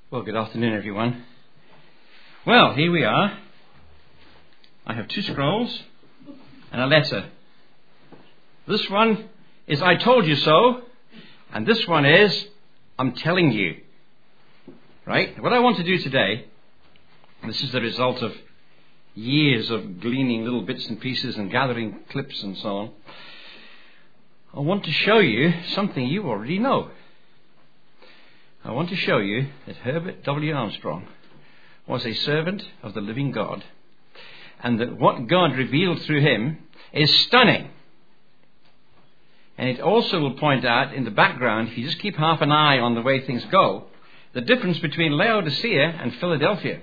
Well, good afternoon, everyone. Well, here we are. I have 2 scrolls and a letter. This one is I told you so, and this one is I'm telling you. Right? What I want to do today, and this is the result of years of gleaning little bits and pieces and gathering clips and so on, I want to show you something you already know. I want to show you that Herbert W. Armstrong was a servant of the living God, and that what God revealed through him is stunning. And it also will point out in the background, if you just keep half an eye on the way things go, the difference between Laodicea and Philadelphia.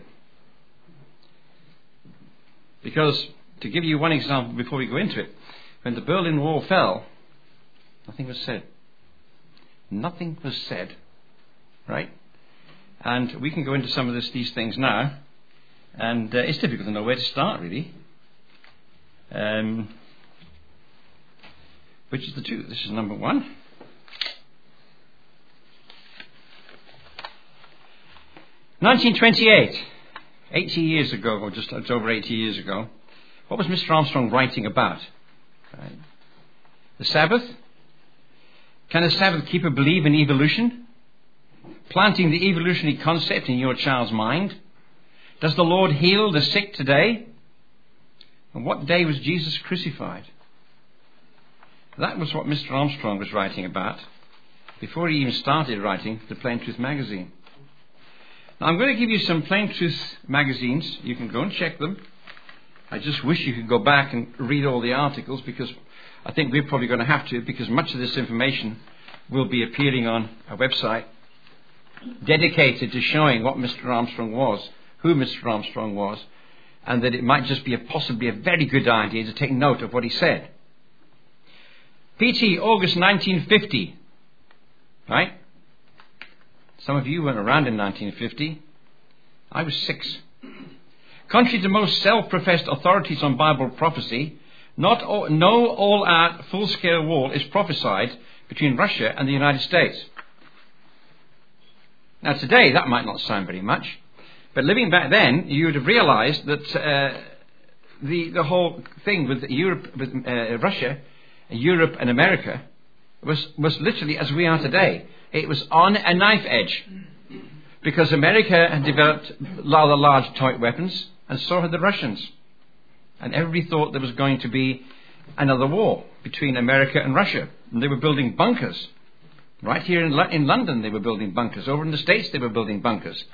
Because, to give you one example before we go into it, when the Berlin Wall fell, nothing was said. Nothing was said. Right? And we can go into some of these things now. And it's difficult to know where to start, really. Which is the 2? This is number 1. 1928, 80 years ago, or just over 80 years ago, what was Mr. Armstrong writing about? Right. The Sabbath? Can a Sabbath keeper believe in evolution? Planting the evolutionary concept in your child's mind? Does the Lord heal the sick today? And what day was Jesus crucified? That was what Mr. Armstrong was writing about before he even started writing the Plain Truth magazine. Now, I'm going to give you some Plain Truth magazines. You can go and check them. I just wish you could go back and read all the articles, because I think we're probably going to have to, because much of this information will be appearing on a website dedicated to showing what Mr. Armstrong was, who Mr. Armstrong was, and that it might just be possibly a very good idea to take note of what he said. PT, August 1950. Right? Some of you weren't around in 1950. I was 6. Contrary to most self-professed authorities on Bible prophecy, no all-out full-scale war is prophesied between Russia and the United States. Now, today, that might not sound very much, but living back then, you would have realized that the whole thing with Russia, Europe and America was literally as we are today. It was on a knife edge, because America had developed rather large toy weapons, and so had the Russians. And everybody thought there was going to be another war between America and Russia. And they were building bunkers. Right here in London, they were building bunkers. Over in the States, they were building bunkers.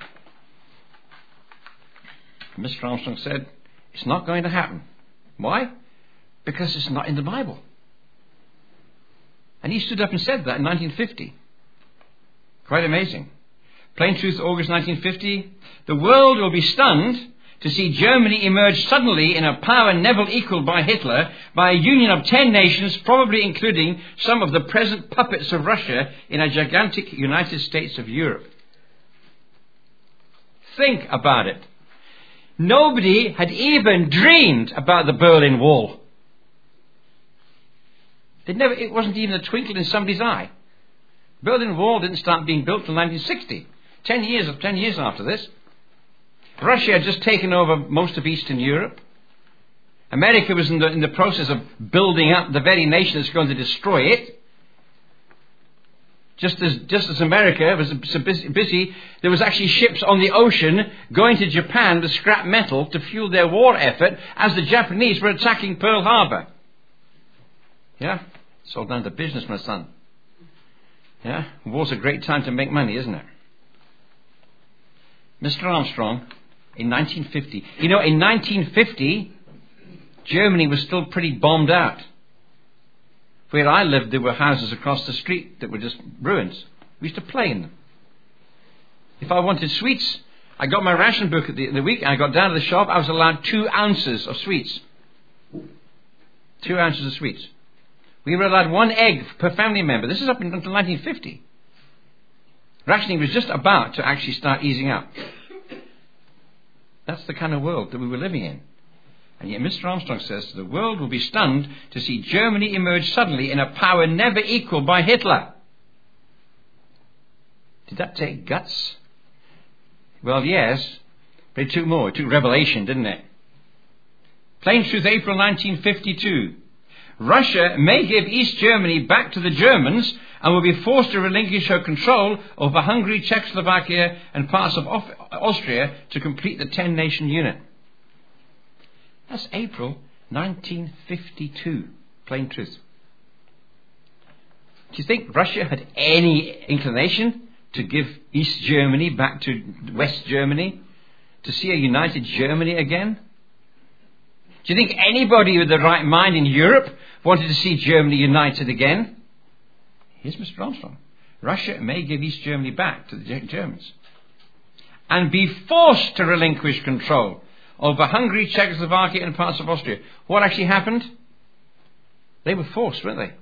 Mr. Armstrong said, it's not going to happen. Why? Because it's not in the Bible. And he stood up and said that in 1950. Quite amazing. Plain Truth, August 1950. The world will be stunned to see Germany emerge suddenly in a power never equaled by Hitler, by a union of 10 nations, probably including some of the present puppets of Russia in a gigantic United States of Europe. Think about it. Nobody had even dreamed about the Berlin Wall. It wasn't even a twinkle in somebody's eye. Berlin Wall didn't start being built until 1960. 10 years after this. Russia had just taken over most of Eastern Europe. America was in the process of building up the very nation that's going to destroy it. Just as America was so busy, there was actually ships on the ocean going to Japan with scrap metal to fuel their war effort as the Japanese were attacking Pearl Harbor. Yeah? It's all down to business, my son. Yeah? War's a great time to make money, isn't it? Mr. Armstrong, in 1950. You know, in 1950, Germany was still pretty bombed out. Where I lived, there were houses across the street that were just ruins. We used to play in them. If I wanted sweets, I got my ration book at the week, and I got down to the shop, I was allowed 2 ounces of sweets. 2 ounces of sweets. We were allowed 1 egg per family member. This is up until 1950. Rationing was just about to actually start easing up. That's the kind of world that we were living in. And yet Mr. Armstrong says the world will be stunned to see Germany emerge suddenly in a power never equaled by Hitler. Did that take guts? Well, yes, but it took more. It took revelation, didn't it? Plain truth, April 1952. Russia may give East Germany back to the Germans and will be forced to relinquish her control over Hungary, Czechoslovakia and parts of Austria to complete the 10-nation unit. That's April 1952. Plain truth. Do you think Russia had any inclination to give East Germany back to West Germany? To see a united Germany again? Do you think anybody with the right mind in Europe wanted to see Germany united again? Here's Mr. Armstrong. Russia may give East Germany back to the Germans and be forced to relinquish control over Hungary, Czechoslovakia and parts of Austria. What actually happened? They were forced, weren't they?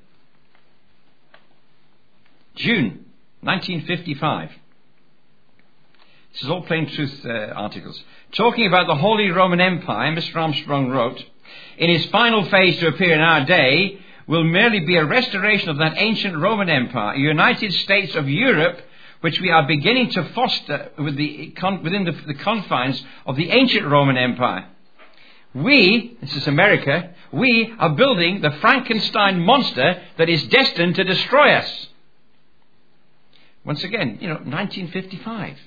June 1955. This is all Plain Truth articles. Talking about the Holy Roman Empire, Mr. Armstrong wrote, in his final phase to appear in our day will merely be a restoration of that ancient Roman Empire, a United States of Europe, which we are beginning to foster within the confines of the ancient Roman Empire. We, this is America, we are building the Frankenstein monster that is destined to destroy us. Once again, 1955.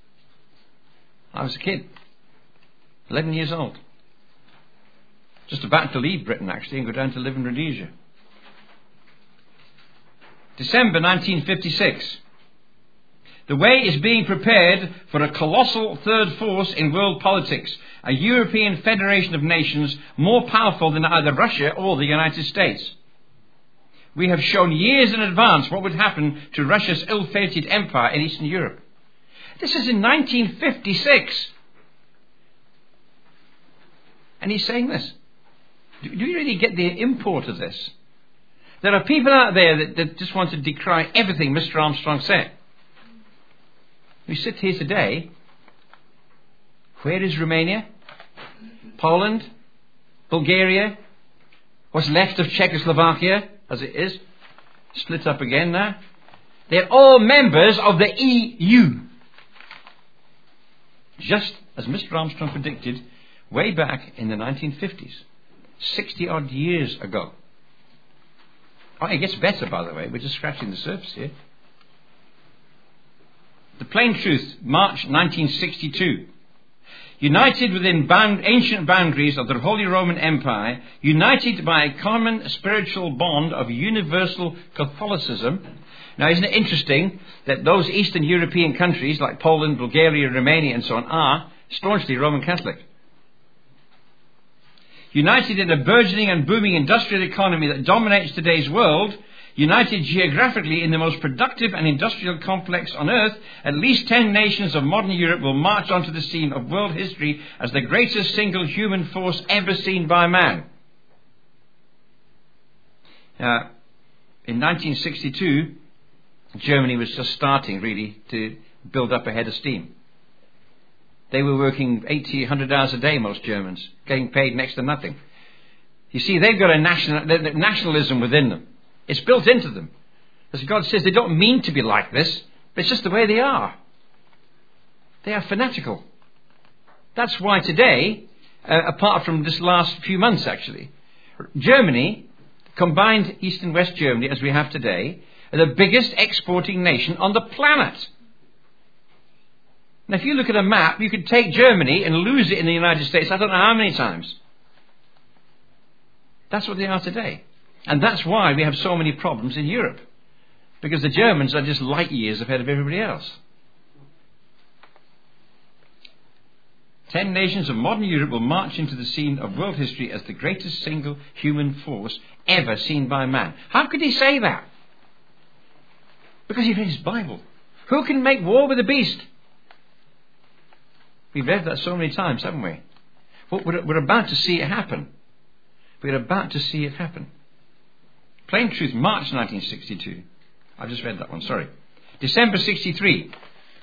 I was a kid, 11 years old. Just about to leave Britain, actually, and go down to live in Rhodesia. December 1956. The way is being prepared for a colossal third force in world politics, a European federation of nations more powerful than either Russia or the United States. We have shown years in advance what would happen to Russia's ill-fated empire in Eastern Europe. This is in 1956. And he's saying this. Do you really get the import of this? There are people out there that just want to decry everything Mr. Armstrong said. We sit here today. Where is Romania? Poland? Bulgaria? What's left of Czechoslovakia, as it is? Split up again now. They're all members of the EU. Just as Mr. Armstrong predicted way back in the 1950s. 60-odd years ago. Oh, it gets better, by the way. We're just scratching the surface here. The Plain Truth, March 1962. United within ancient boundaries of the Holy Roman Empire, united by a common spiritual bond of universal Catholicism. Now, isn't it interesting that those Eastern European countries like Poland, Bulgaria, Romania and so on are staunchly Roman Catholic? United in a burgeoning and booming industrial economy that dominates today's world, united geographically in the most productive and industrial complex on earth, at least 10 nations of modern Europe will march onto the scene of world history as the greatest single human force ever seen by man. Now, in 1962, Germany was just starting really to build up a head of steam. They were working 80, 100 hours a day, most Germans, getting paid next to nothing. You see, they've got a nationalism within them. It's built into them. As God says, they don't mean to be like this, but it's just the way they are. They are fanatical. That's why today, apart from this last few months actually, Germany, combined East and West Germany as we have today, are the biggest exporting nation on the planet. Now, if you look at a map, you could take Germany and lose it in the United States, I don't know how many times. That's what they are today. And that's why we have so many problems in Europe. Because the Germans are just light years ahead of everybody else. 10 nations of modern Europe will march into the scene of world history as the greatest single human force ever seen by man. How could he say that? Because he read his Bible. Who can make war with the beast? We've read that so many times, haven't we? Well, we're about to see it happen. We're about to see it happen. Plain Truth, March 1962. I've just read that one, sorry. December 63.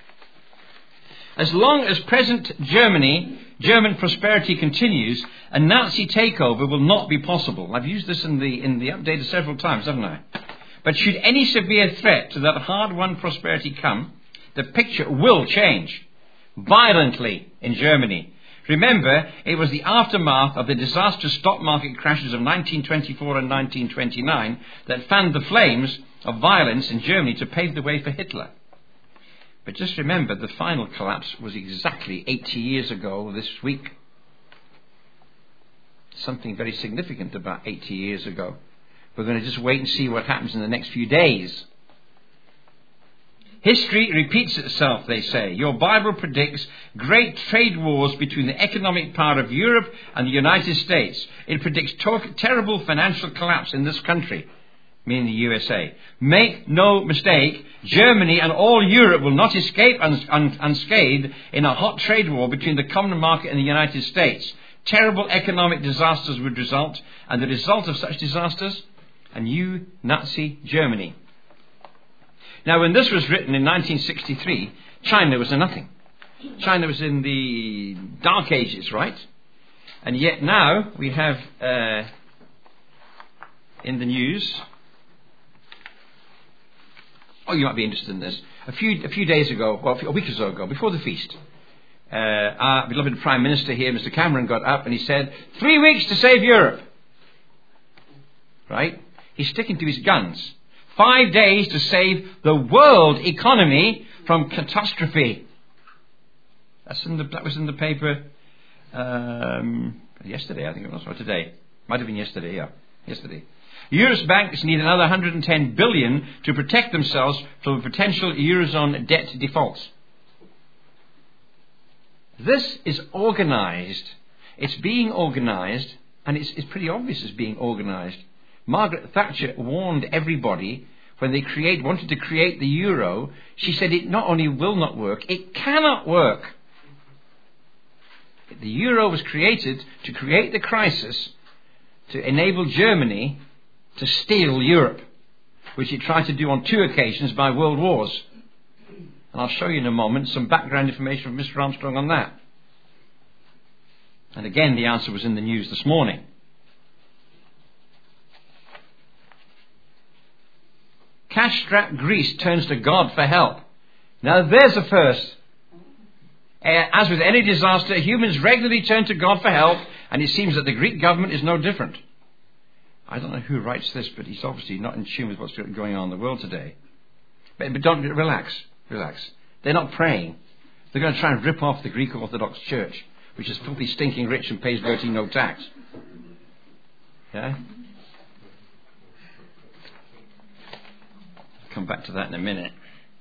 As long as present German prosperity continues, a Nazi takeover will not be possible. I've used this in the update several times, haven't I? But should any severe threat to that hard-won prosperity come, the picture will change. violently in Germany. Remember, it was the aftermath of the disastrous stock market crashes of 1924 and 1929 that fanned the flames of violence in Germany to pave the way for Hitler. But just remember, the final collapse was exactly 80 years ago this week. Something very significant about 80 years ago. We're going to just wait and see what happens in the next few days. History repeats itself, they say. Your Bible predicts great trade wars between the economic power of Europe and the United States. It predicts terrible financial collapse in this country, meaning the USA. Make no mistake, Germany and all Europe will not escape unscathed in a hot trade war between the common market and the United States. Terrible economic disasters would result, and the result of such disasters, a new Nazi Germany. Now, when this was written in 1963, China was a nothing. China was in the Dark Ages, right? And yet now we have in the news. Oh, you might be interested in this. A few days ago, well, a week or so ago, before the feast, our beloved Prime Minister here, Mr. Cameron, got up and he said, 3 weeks to save Europe. Right? He's sticking to his guns. 5 days to save the world economy from catastrophe. That was in the paper yesterday, I think it was, or today. Might have been yesterday, yeah. Yesterday. Europe's banks need another 110 billion to protect themselves from potential Eurozone debt defaults. This is organised. It's being organised, and it's pretty obvious it's being organised. Margaret Thatcher warned everybody when they wanted to create the euro. She said it not only will not work, it cannot work. The euro was created to create the crisis to enable Germany to steal Europe, which it tried to do on 2 occasions by world wars. And I'll show you in a moment some background information from Mr. Armstrong on that. And again, the answer was in the news this morning. Cash-strapped Greece turns to God for help. Now there's a first. As with any disaster, humans regularly turn to God for help, and it seems that the Greek government is no different. I don't know who writes this, but he's obviously not in tune with what's going on in the world today. But don't relax. They're not praying. They're going to try and rip off the Greek Orthodox Church, which is filthy, stinking rich and pays virtually no tax. Yeah? I'll come back to that in a minute.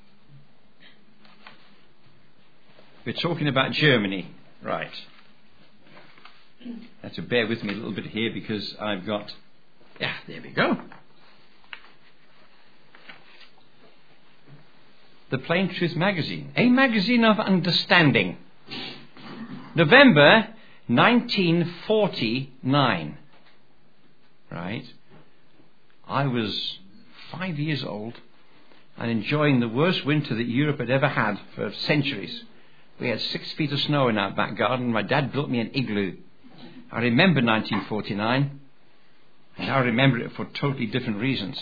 We're talking about Germany, right? You have to bear with me a little bit here because I've got... Yeah, there we go. The Plain Truth magazine, a magazine of understanding. November 1949. Right? I was 5 years old and enjoying the worst winter that Europe had ever had for centuries. We had 6 feet of snow in our back garden. My dad built me an igloo. I remember 1949. And I remember it for totally different reasons.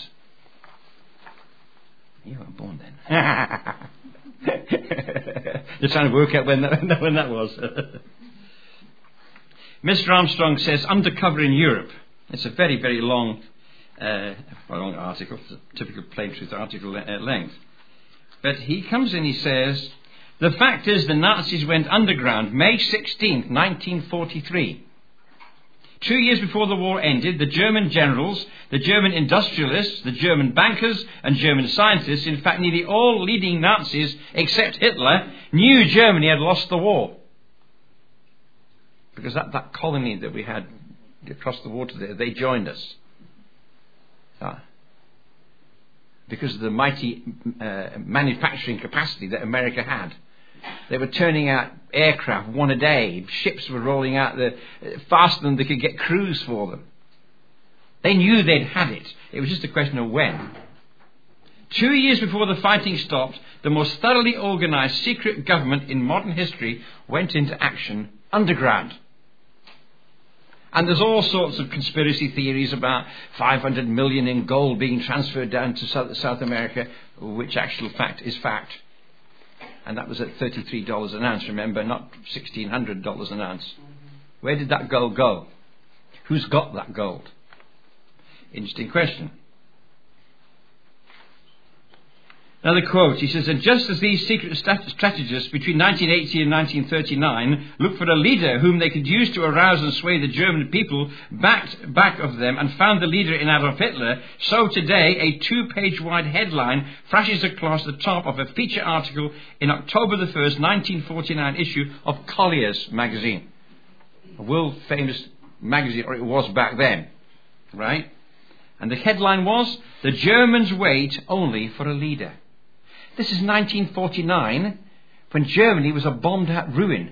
You weren't born then. Just trying to work out when that was. Mr. Armstrong says, Undercover in Europe. It's a very, very long article. It's a typical Plain Truth article length. But he comes in, he says, the fact is the Nazis went underground May 16th, 1943. 2 years before the war ended, the German generals, the German industrialists, the German bankers and German scientists, in fact nearly all leading Nazis except Hitler, knew Germany had lost the war. Because that colony that we had across the water there, they joined us. Because of the mighty manufacturing capacity that America had. They were turning out aircraft one a day. Ships were rolling out faster than they could get crews for them. They knew they'd had it. It was just a question of when. 2 years before the fighting stopped, the most thoroughly organized secret government in modern history went into action underground. And there's all sorts of conspiracy theories about 500 million in gold being transferred down to South America, which actual fact is fact. And that was at $33 an ounce, remember, not $1,600 an ounce. Where did that gold go? Who's got that gold? Interesting question. Another quote, he says, and just as these secret strategists between 1980 and 1939 looked for a leader whom they could use to arouse and sway the German people back of them and found the leader in Adolf Hitler, so today a 2-page wide headline flashes across the top of a feature article in October the 1st, 1949 issue of Collier's magazine. A world famous magazine, or it was back then, right? And the headline was, "The Germans wait only for a leader." This is 1949, when Germany was a bombed-out ruin.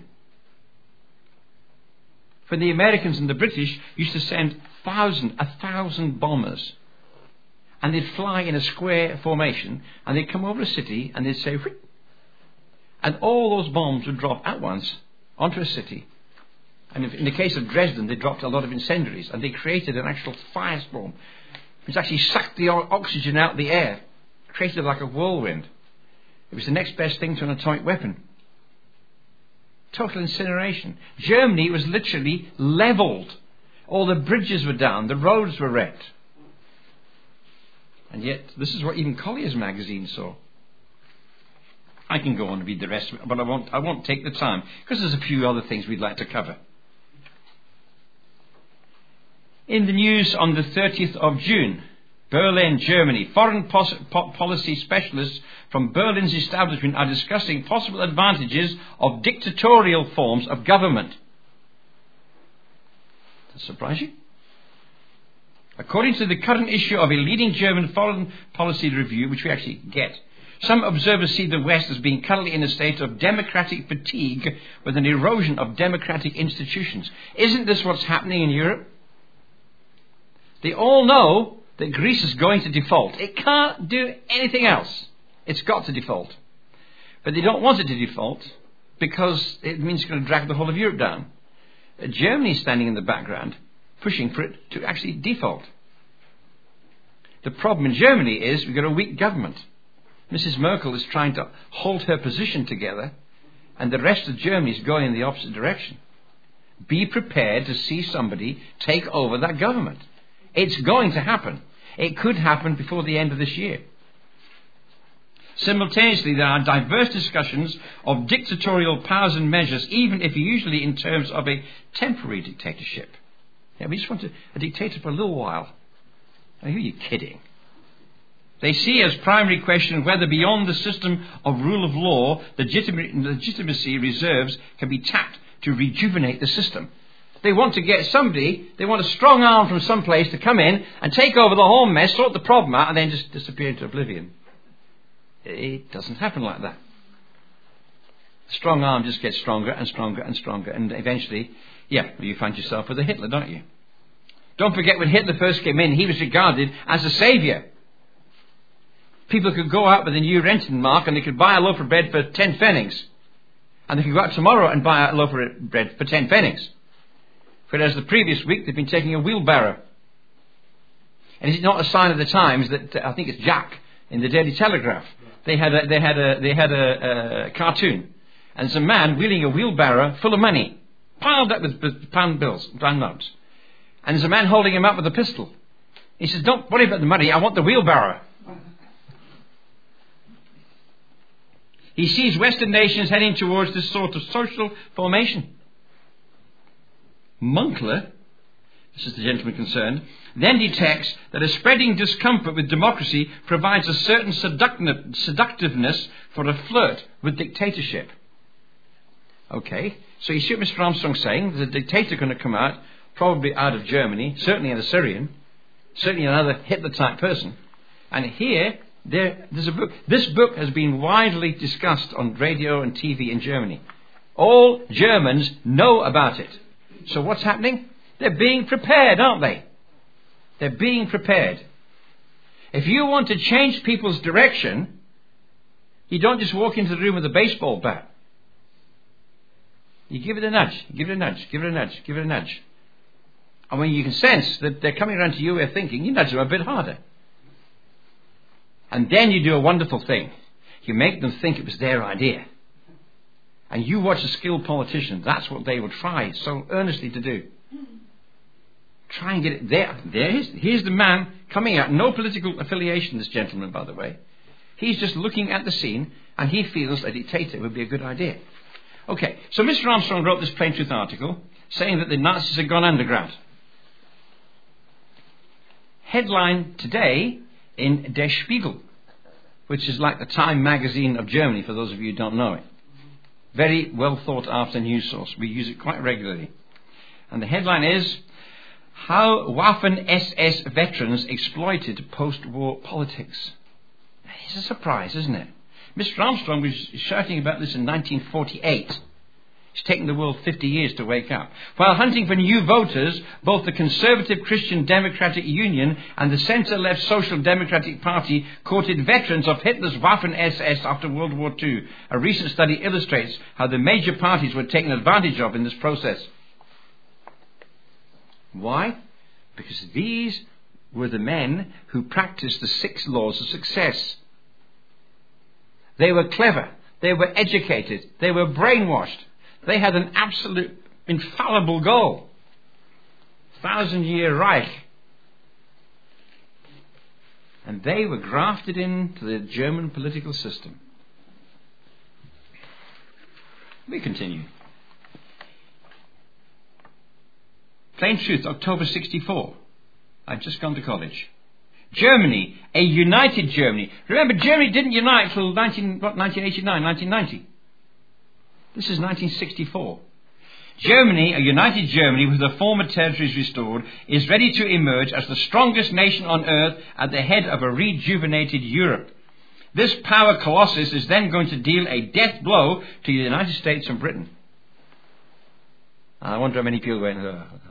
When the Americans and the British used to send 1,000 bombers, and they'd fly in a square formation, and they'd come over a city, and they'd say, "Whip," and all those bombs would drop at once onto a city. And in the case of Dresden, they dropped a lot of incendiaries, and they created an actual firestorm, which actually sucked the oxygen out of the air, created like a whirlwind. It was the next best thing to an atomic weapon. Total incineration. Germany was literally leveled. All the bridges were down, the roads were wrecked. And yet, this is what even Collier's magazine saw. I can go on and read the rest of it, but I won't take the time, because there's a few other things we'd like to cover. In the news on the 30th of June, Berlin, Germany, foreign policy specialists from Berlin's establishment are discussing possible advantages of dictatorial forms of government. Does that surprise you? According to the current issue of a leading German foreign policy review, which we actually get, some observers see the West as being currently in a state of democratic fatigue with an erosion of democratic institutions. Isn't this what's happening in Europe? They all know that Greece is going to default. It can't do anything else. It's got to default. But they don't want it to default because it means it's going to drag the whole of Europe down. Germany is standing in the background, pushing for it to actually default. The problem in Germany is we've got a weak government. Mrs. Merkel is trying to hold her position together, and the rest of Germany is going in the opposite direction. Be prepared to see somebody take over that government. It's going to happen. It could happen before the end of this year. Simultaneously, there are diverse discussions of dictatorial powers and measures, even if usually in terms of a temporary dictatorship. Yeah, we just want a dictator for a little while. Now, who are you kidding? They see as primary question whether beyond the system of rule of law, legitimacy reserves can be tapped to rejuvenate the system. They want to get somebody, they want a strong arm from someplace to come in and take over the whole mess, sort the problem out, and then just disappear into oblivion. It doesn't happen like that. The strong arm just gets stronger and stronger and stronger, and eventually, you find yourself with a Hitler, don't you? Don't forget, when Hitler first came in, he was regarded as a saviour. People could go out with a new Rentenmark and they could buy a loaf of bread for 10 pfennigs. And they could go out tomorrow and buy a loaf of bread for 10 pfennigs. Whereas the previous week they've been taking a wheelbarrow. And is it not a sign of the times that I think it's Jack in the Daily Telegraph? They had a cartoon, and there's a man wheeling a wheelbarrow full of money, piled up with pound bills, pound notes. And there's a man holding him up with a pistol. He says, "Don't worry about the money. I want the wheelbarrow." He sees Western nations heading towards this sort of social formation. Munkler, this is the gentleman concerned, then detects that a spreading discomfort with democracy provides a certain seductiveness for a flirt with dictatorship. Okay, so you see what Mr. Armstrong's saying? There's a dictator going to come out, probably out of Germany, certainly an Assyrian, certainly another Hitler-type person. And here, there's a book. This book has been widely discussed on radio and TV in Germany. All Germans know about it. So what's happening? They're being prepared, aren't they? They're being prepared. If you want to change people's direction, you don't just walk into the room with a baseball bat. You give it a nudge, give it a nudge, give it a nudge, give it a nudge. And when you can sense that they're coming around to your way of thinking, you nudge them a bit harder. And then you do a wonderful thing. You make them think it was their idea. and you watch a skilled politician, that's what they will try so earnestly to do. Try and get it there. Here's the man coming out. No political affiliation, this gentleman, by the way. He's just looking at the scene, and he feels a dictator would be a good idea. Okay, so Mr. Armstrong wrote this Plain Truth article saying that the Nazis had gone underground. Headline today in Der Spiegel, which is like the Time magazine of Germany, for those of you who don't know it. Very well thought after news source. We use it quite regularly. And the headline is, How Waffen-SS Veterans Exploited Post-War Politics. It's a surprise, isn't it? Mr. Armstrong was shouting about this in 1948. It's taken the world 50 years to wake up. While hunting for new voters, both the Conservative Christian Democratic Union and the centre-left Social Democratic Party courted veterans of Hitler's Waffen-SS after World War II. A recent study illustrates how the major parties were taken advantage of in this process. Why? Because these were the men who practiced the 6 laws of success. They were clever. They were educated. They were brainwashed. They had an absolute infallible goal. 1,000-year Reich. And they were grafted into the German political system. We continue. Plain Truth, October 64. I'd just gone to college. Germany, a united Germany. Remember, Germany didn't unite till 1989, 1990. This is 1964. Germany, a united Germany with the former territories restored, is ready to emerge as the strongest nation on earth at the head of a rejuvenated Europe. This power colossus is then going to deal a death blow to the United States and Britain. I wonder how many people went,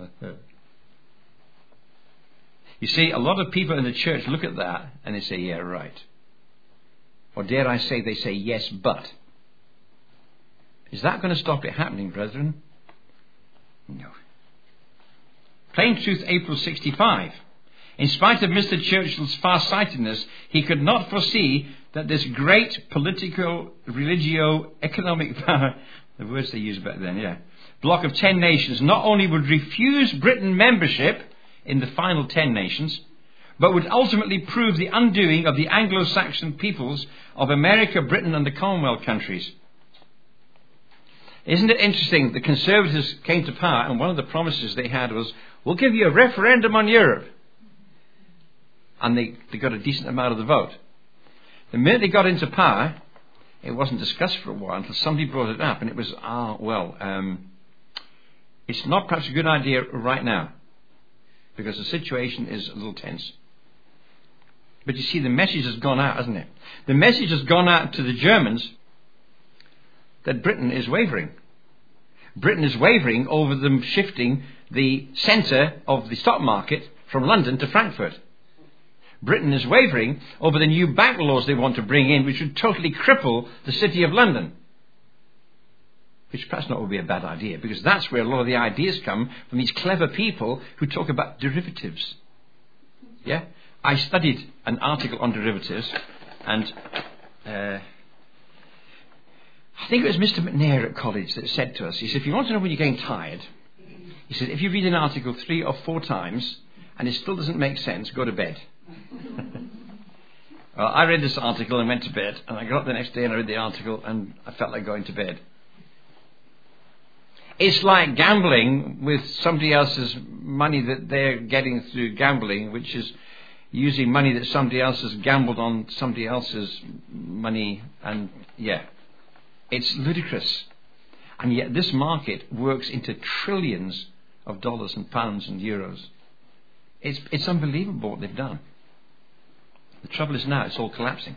You see, a lot of people in the church look at that and they say, yeah, right. Or dare I say, they say, yes, but. Is that going to stop it happening, brethren? No. Plain Truth, April 65. In spite of Mr. Churchill's far-sightedness, he could not foresee that this great political, religio-economic power, the words they used back then, bloc of 10 nations not only would refuse Britain membership in the final 10 nations, but would ultimately prove the undoing of the Anglo-Saxon peoples of America, Britain and the Commonwealth countries. Isn't it interesting? The Conservatives came to power and one of the promises they had was, we'll give you a referendum on Europe. And they got a decent amount of the vote. The minute they got into power, it wasn't discussed for a while until somebody brought it up and it was, it's not perhaps a good idea right now because the situation is a little tense. But you see, the message has gone out, hasn't it? The message has gone out to the Germans that Britain is wavering. Britain is wavering over them shifting the centre of the stock market from London to Frankfurt. Britain is wavering over the new bank laws they want to bring in, which would totally cripple the city of London. Which perhaps not would be a bad idea, because that's where a lot of the ideas come from, these clever people who talk about derivatives. Yeah? I studied an article on derivatives, and I think it was Mr. McNair at college that said to us, he said, if you want to know when you're getting tired, he said, if you read an article 3 or 4 times and it still doesn't make sense, go to bed. Well, I read this article and went to bed, and I got up the next day and I read the article and I felt like going to bed. It's like gambling with somebody else's money that they're getting through gambling, which is using money that somebody else has gambled on somebody else's money, and it's ludicrous. And yet this market works into trillions of dollars and pounds and euros. It's unbelievable what they've done. The trouble is now it's all collapsing.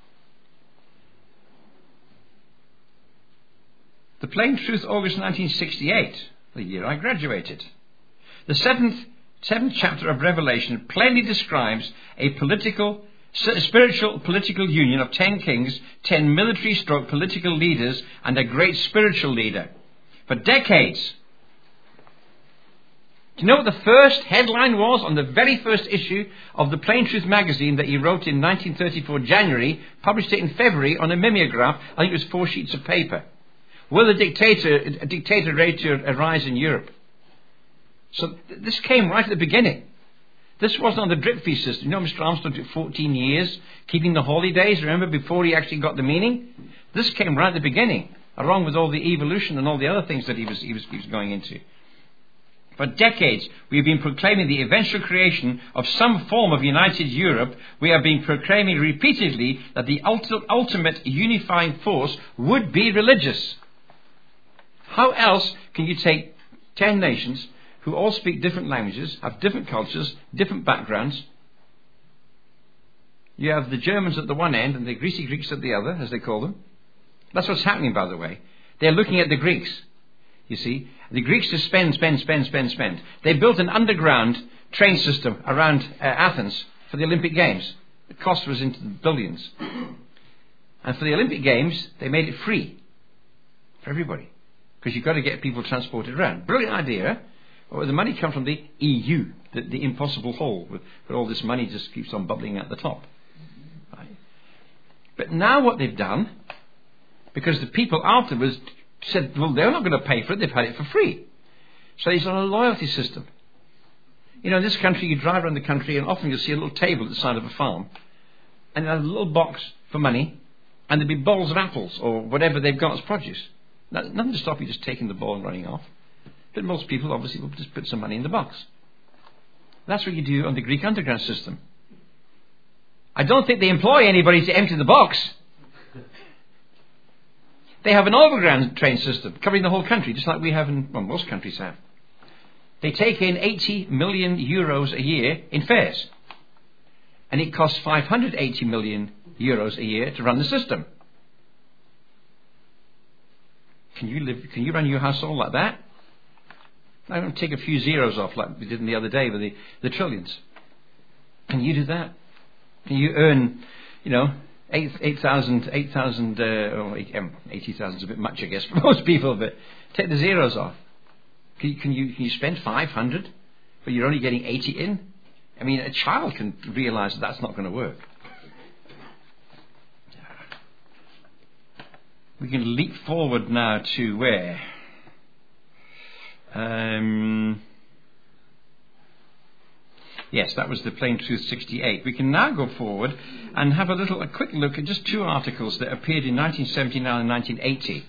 The Plain Truth, August 1968, the year I graduated. The seventh chapter of Revelation plainly describes a spiritual political union of 10 kings, 10 military/political leaders, and a great spiritual leader. For decades. Do you know what the first headline was on the very first issue of the Plain Truth magazine that he wrote in 1934 January, published it in February on a mimeograph? I think it was 4 sheets of paper. Will a dictator ready to arise in Europe? So this came right at the beginning. This wasn't on the drip feed system. You know, Mr. Armstrong took 14 years keeping the holy days, remember, before he actually got the meaning? This came right at the beginning, along with all the evolution and all the other things that he was going into. For decades, we've been proclaiming the eventual creation of some form of united Europe. We have been proclaiming repeatedly that the ultimate unifying force would be religious. How else can you take 10 nations who all speak different languages, have different cultures, different backgrounds? You have the Germans at the one end and the greasy Greeks at the other, as they call them. That's what's happening, by the way. They're looking at the Greeks. You see, the Greeks just spend. They built an underground train system around Athens for the Olympic Games. The cost was into the billions. And for the Olympic Games, they made it free for everybody, because you've got to get people transported around. Brilliant idea. Well, the money comes from the EU, the impossible hole, where all this money just keeps on bubbling at the top. Right? But now what they've done, because the people afterwards said, well, they're not going to pay for it, they've had it for free. So it's on a loyalty system. You know, in this country, you drive around the country and often you'll see a little table at the side of a farm, and there's a little box for money, and there'll be bowls of apples or whatever they've got as produce. Now, nothing to stop you just taking the bowl and running off. But most people obviously will just put some money in the box. That's what you do on the Greek underground system. I don't think they employ anybody to empty the box. They have an overground train system covering the whole country, just like we have in, well, most countries have. They take in 80 million euros a year in fares. And it costs 580 million euros a year to run the system. Can you run your household like that? I don't take a few zeros off like we did the other day with the trillions. Can you do that? Can you earn, 80,000, 80,000 is a bit much, I guess, for most people, but take the zeros off. Can you spend 500, but you're only getting 80 in? I mean, a child can realize that's not going to work. We can leap forward now to where? Yes, that was the Plain Truth 68. We can now go forward and have a quick look at just two articles that appeared in 1979 and 1980.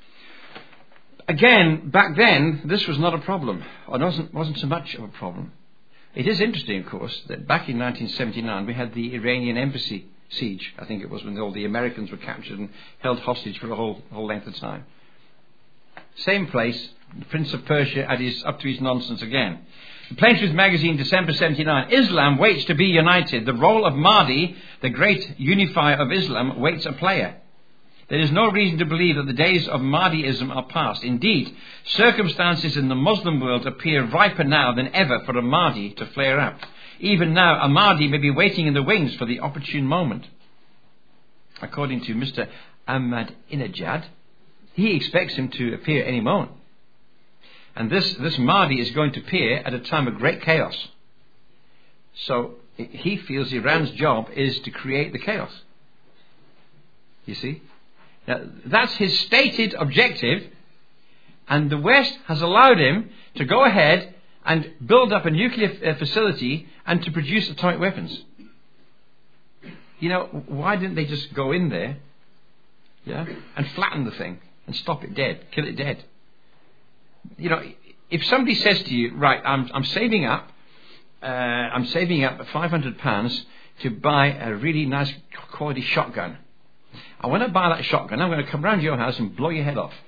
Again, back then, this was not a problem, or wasn't so much of a problem. It is interesting, of course, that back in 1979 we had the Iranian embassy siege. I think it was when all the Americans were captured and held hostage for a whole length of time. Same place, the Prince of Persia up to his nonsense again. The Plain Truth magazine, December 79. Islam waits to be united. The role of Mahdi, the great unifier of Islam, waits a player. There is no reason to believe that the days of Mahdiism are past. Indeed, circumstances in the Muslim world appear riper now than ever for a Mahdi to flare out. Even now, a Mahdi may be waiting in the wings for the opportune moment. According to Mr. Ahmadinejad, he expects him to appear any moment. And this Mahdi is going to appear at a time of great chaos. So he feels Iran's job is to create the chaos. You see? Now, that's his stated objective, and the West has allowed him to go ahead and build up a nuclear facility and to produce atomic weapons. You know, why didn't they just go in there, and flatten the thing and stop it dead, kill it dead? You know, if somebody says to you, right, I'm saving up £500 to buy a really nice quality shotgun. And when I buy that shotgun, I'm going to come round your house and blow your head off.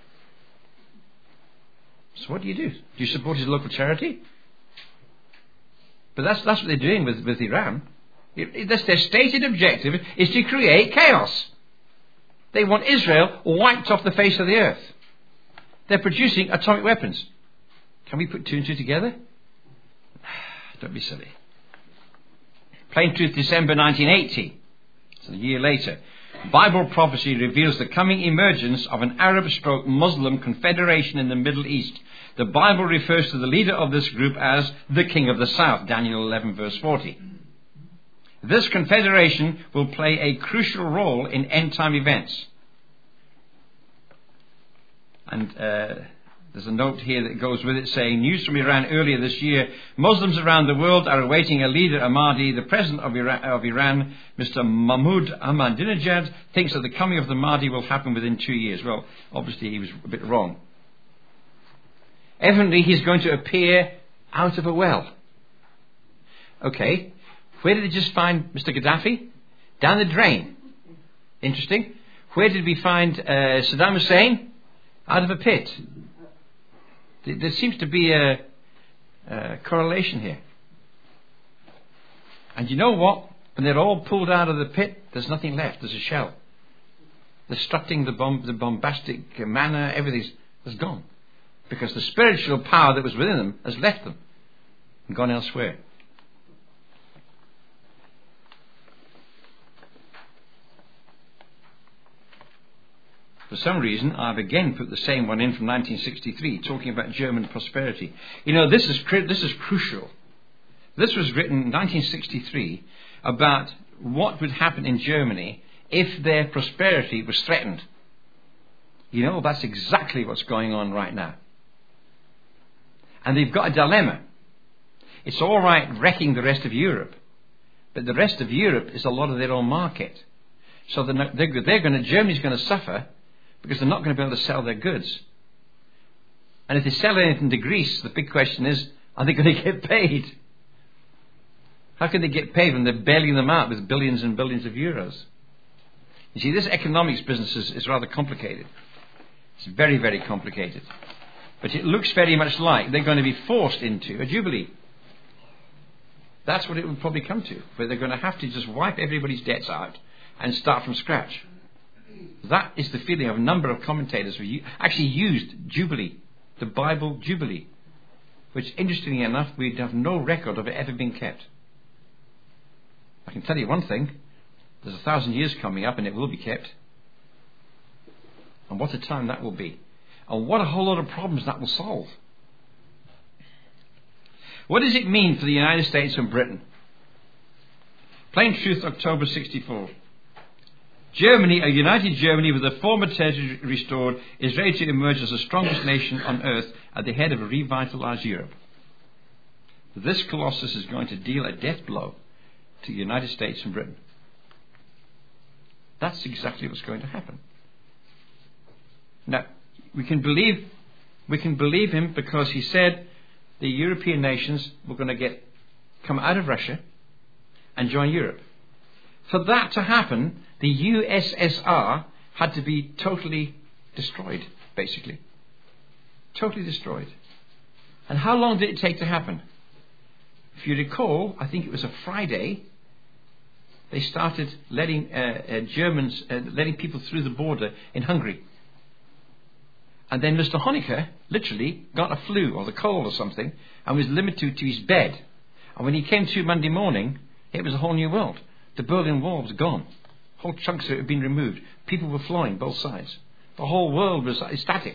So what do? Do you support his local charity? But that's what they're doing with Iran. That's their stated objective, is to create chaos. They want Israel wiped off the face of the earth. They're producing atomic weapons. Can we put two and two together? Don't be silly. Plain Truth, December 1980. It's a year later. Bible prophecy reveals the coming emergence of an Arab-Muslim confederation in the Middle East. The Bible refers to the leader of this group as the King of the South, Daniel 11 verse 40. This confederation will play a crucial role in end-time events. And there's a note here that goes with it saying, news from Iran earlier this year, Muslims around the world are awaiting a leader, Ahmadi. The president of Iran, Mr. Mahmoud Ahmadinejad, thinks that the coming of the Mahdi will happen within 2 years. Well, obviously he was a bit wrong. Evidently he's going to appear out of a well. Okay, where did they just find Mr. Gaddafi? Down the drain. Interesting. Where did we find Saddam Hussein? Out of a pit. There seems to be a correlation here. And you know what? When they're all pulled out of the pit, there's nothing left. There's a shell. The strutting, the bombastic manner, everything's gone. Because the spiritual power that was within them has left them and gone elsewhere. For some reason, I've again put the same one in from 1963, talking about German prosperity. You know, this is crucial. This was written in 1963 about what would happen in Germany if their prosperity was threatened. You know, that's exactly what's going on right now. And they've got a dilemma. It's all right wrecking the rest of Europe, but the rest of Europe is a lot of their own market. So Germany's going to suffer, because they're not going to be able to sell their goods. And if they sell anything to Greece, the big question is, are they going to get paid? How can they get paid when they're bailing them out with billions and billions of euros? You see, this economics business is rather complicated. It's very, very complicated. But it looks very much like they're going to be forced into a jubilee. That's what it will probably come to, where they're going to have to just wipe everybody's debts out and start from scratch. That is the feeling of a number of commentators who actually used Jubilee, the Bible Jubilee, which, interestingly enough, we have no record of it ever being kept. I can tell you one thing, there's 1,000 years coming up and it will be kept. And what a time that will be. And what a whole lot of problems that will solve. What does it mean for the United States and Britain? Plain Truth, October 64. Germany, a united Germany with the former territory restored, is ready to emerge as the strongest nation on earth at the head of a revitalized Europe. This colossus is going to deal a death blow to the United States and Britain. That's exactly what's going to happen. Now, we can believe him because he said the European nations were going to come out of Russia and join Europe. For that to happen, the USSR had to be totally destroyed, basically. Totally destroyed. And how long did it take to happen? If you recall, I think it was a Friday, they started letting Germans, letting people through the border in Hungary. And then Mr. Honecker literally got a flu or the cold or something and was limited to his bed. And when he came to Monday morning, it was a whole new world. The Berlin Wall was gone. Whole chunks of it had been removed. People were flying both sides. The whole world was ecstatic.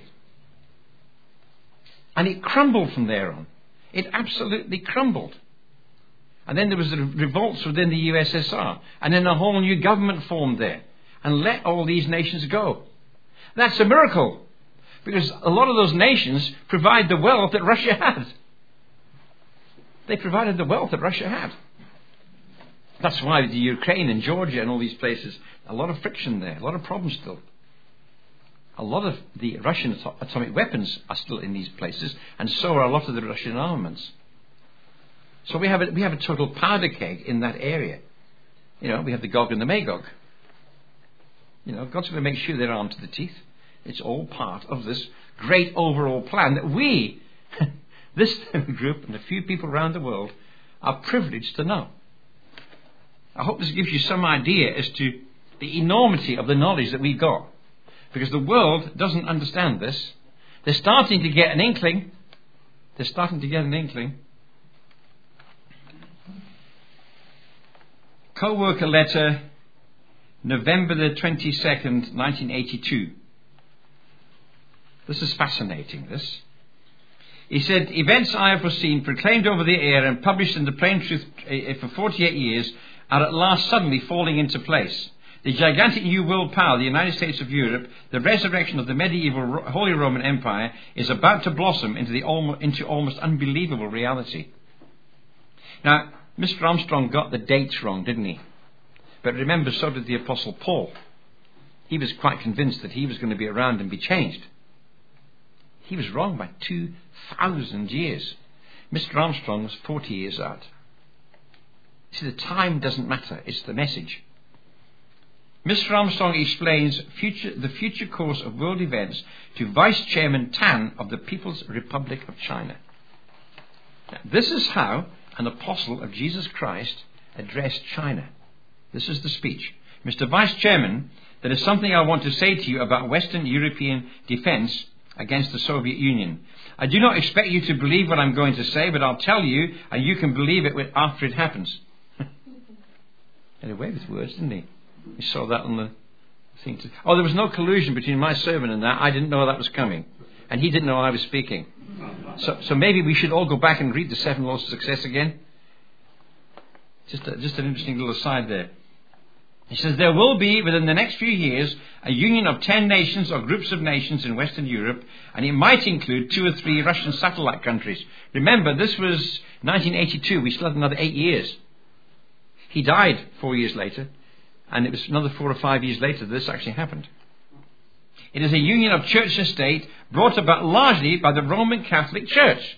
And it crumbled from there on. It absolutely crumbled. And then there was the revolts within the USSR. And then a whole new government formed there. And let all these nations go. That's a miracle. Because a lot of those nations provide the wealth that Russia had. They provided the wealth that Russia had. That's why the Ukraine and Georgia and all these places, a lot of friction there, a lot of problems still. A lot of the Russian atomic weapons are still in these places, and so are a lot of the Russian armaments. So we have a total powder keg in that area. You know, we have the Gog and the Magog. You know, God's going to make sure they're armed to the teeth. It's all part of this great overall plan that we, this group and a few people around the world, are privileged to know. I hope this gives you some idea as to the enormity of the knowledge that we've got. Because the world doesn't understand this. They're starting to get an inkling. Co-worker letter, November the 22nd, 1982. This is fascinating, this. He said, events I have foreseen, proclaimed over the air and published in the Plain Truth for 48 years, are at last suddenly falling into place. The gigantic new world power, the United States of Europe, the resurrection of the medieval Holy Roman Empire, is about to blossom into almost unbelievable reality. Now, Mr. Armstrong got the dates wrong, didn't he? But remember, so did the Apostle Paul. He was quite convinced that he was going to be around and be changed. He was wrong by 2,000 years. Mr. Armstrong was 40 years out. See, the time doesn't matter, it's the message. Mr. Armstrong explains the future course of world events to Vice Chairman Tan of the People's Republic of China. Now, this is how an apostle of Jesus Christ addressed China. This is the speech. Mr. Vice Chairman, there is something I want to say to you about Western European defense against the Soviet Union. I do not expect you to believe what I'm going to say, but I'll tell you, and you can believe it after it happens. Had a way with words, didn't he? We saw that on the thing. There was no collusion between my sermon and that. I didn't know that was coming. And he didn't know I was speaking. So maybe we should all go back and read the 7 Laws of Success again. Just an interesting little aside there. He says, there will be, within the next few years, a union of 10 nations or groups of nations in Western Europe, and it might include 2 or 3 Russian satellite countries. Remember, this was 1982. We still had another 8 years. He died 4 years later, and it was another 4 or 5 years later that this actually happened. It is a union of church and state brought about largely by the Roman Catholic Church.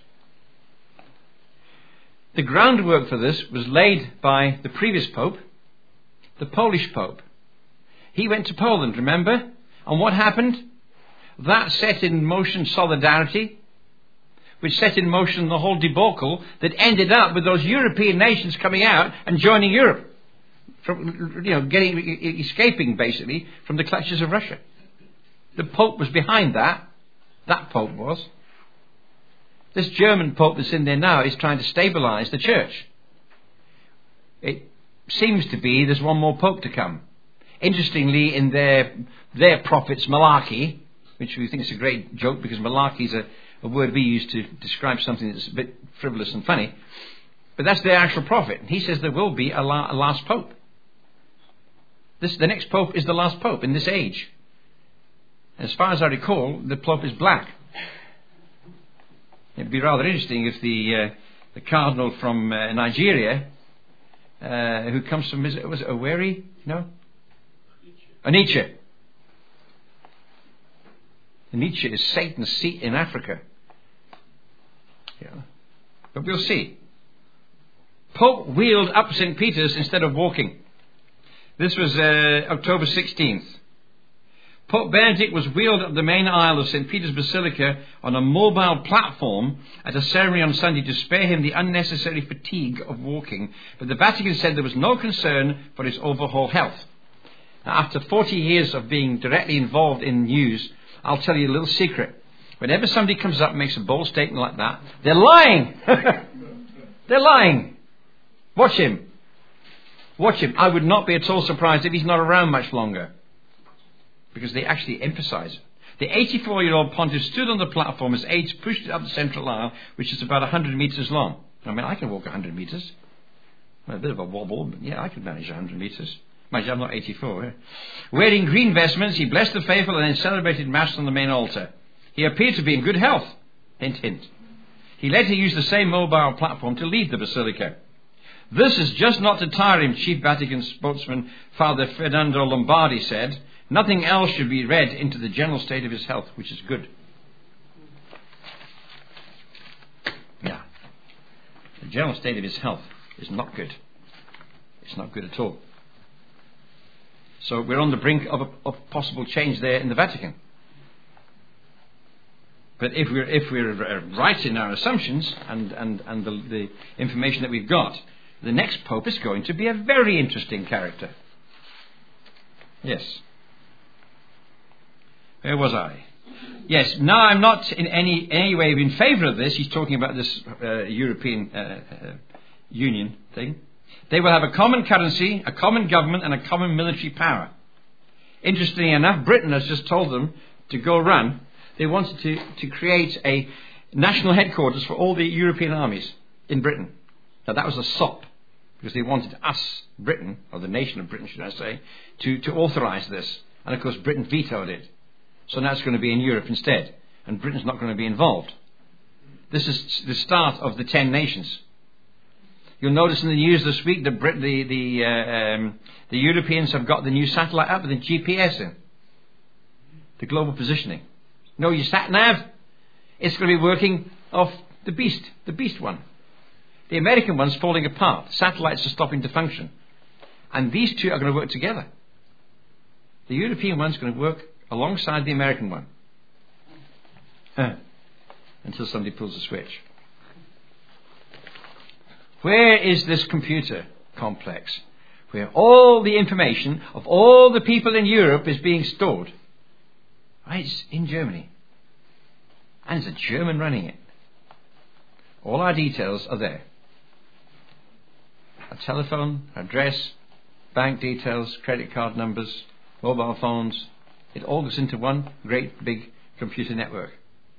The groundwork for this was laid by the previous Pope, the Polish Pope. He went to Poland, remember? And what happened? That set in motion solidarity, which set in motion the whole debacle that ended up with those European nations coming out and joining Europe. Escaping basically from the clutches of Russia. The Pope was behind that. That Pope was. This German Pope that's in there now is trying to stabilize the church. It seems to be there's one more Pope to come. Interestingly, in their prophet's malarkey, which we think is a great joke because malarkey is a word we use to describe something that's a bit frivolous and funny, but that's their actual prophet. He says there will be a last Pope. The next Pope is the last Pope in this age. As far as I recall, the Pope is black. It'd be rather interesting if the Cardinal from Nigeria, who comes from, was it Owerri? No? Onitsha. Onitsha is Satan's seat in Africa. Yeah. But we'll see. Pope wheeled up St. Peter's instead of walking. This was October 16th. Pope Benedict was wheeled up the main aisle of St. Peter's Basilica on a mobile platform at a ceremony on Sunday to spare him the unnecessary fatigue of walking, but the Vatican said there was no concern for his overall health. Now, after 40 years of being directly involved in news, I'll tell you a little secret. Whenever somebody comes up and makes a bold statement like that, they're lying! They're lying! Watch him. Watch him. I would not be at all surprised if he's not around much longer. Because they actually emphasize it. The 84-year-old pontiff stood on the platform as aides pushed it up the central aisle, which is about 100 meters long. I mean, I can walk 100 meters. Well, a bit of a wobble, but yeah, I could manage 100 meters. Mind you, I'm not 84. Wearing green vestments, he blessed the faithful and then celebrated Mass on the main altar. He appeared to be in good health. Hint, hint. He later used the same mobile platform to leave the basilica. This is just not to tire him, Chief Vatican spokesman Father Fernando Lombardi said. Nothing else should be read into the general state of his health, which is good. Yeah. The general state of his health is not good. It's not good at all. So we're on the brink of possible change there in the Vatican. But if we're right in our assumptions and the information that we've got, the next Pope is going to be a very interesting character. Yes. Where was I? Yes, now I'm not in any way in favour of this. He's talking about this European Union thing. They will have a common currency, a common government, and a common military power. Interestingly enough, Britain has just told them to go run. They wanted to create a national headquarters for all the European armies in Britain. Now that was a sop. because they wanted us, Britain, or the nation of Britain, should I say, to authorise this. And of course Britain vetoed it. So now it's going to be in Europe instead. And Britain's not going to be involved. This is the start of the 10 nations. You'll notice in the news this week that the Europeans have got the new satellite up with the GPS in. The global positioning. No, your sat-nav, it's going to be working off the beast one. The American one's falling apart. Satellites are stopping to function. And these two are going to work together. The European one's going to work alongside the American one. Until somebody pulls the switch. Where is this computer complex? Where all the information of all the people in Europe is being stored. Right, it's in Germany. And it's a German running it. All our details are there. Our telephone, address, bank details, credit card numbers, mobile phones. It all goes into one great big computer network.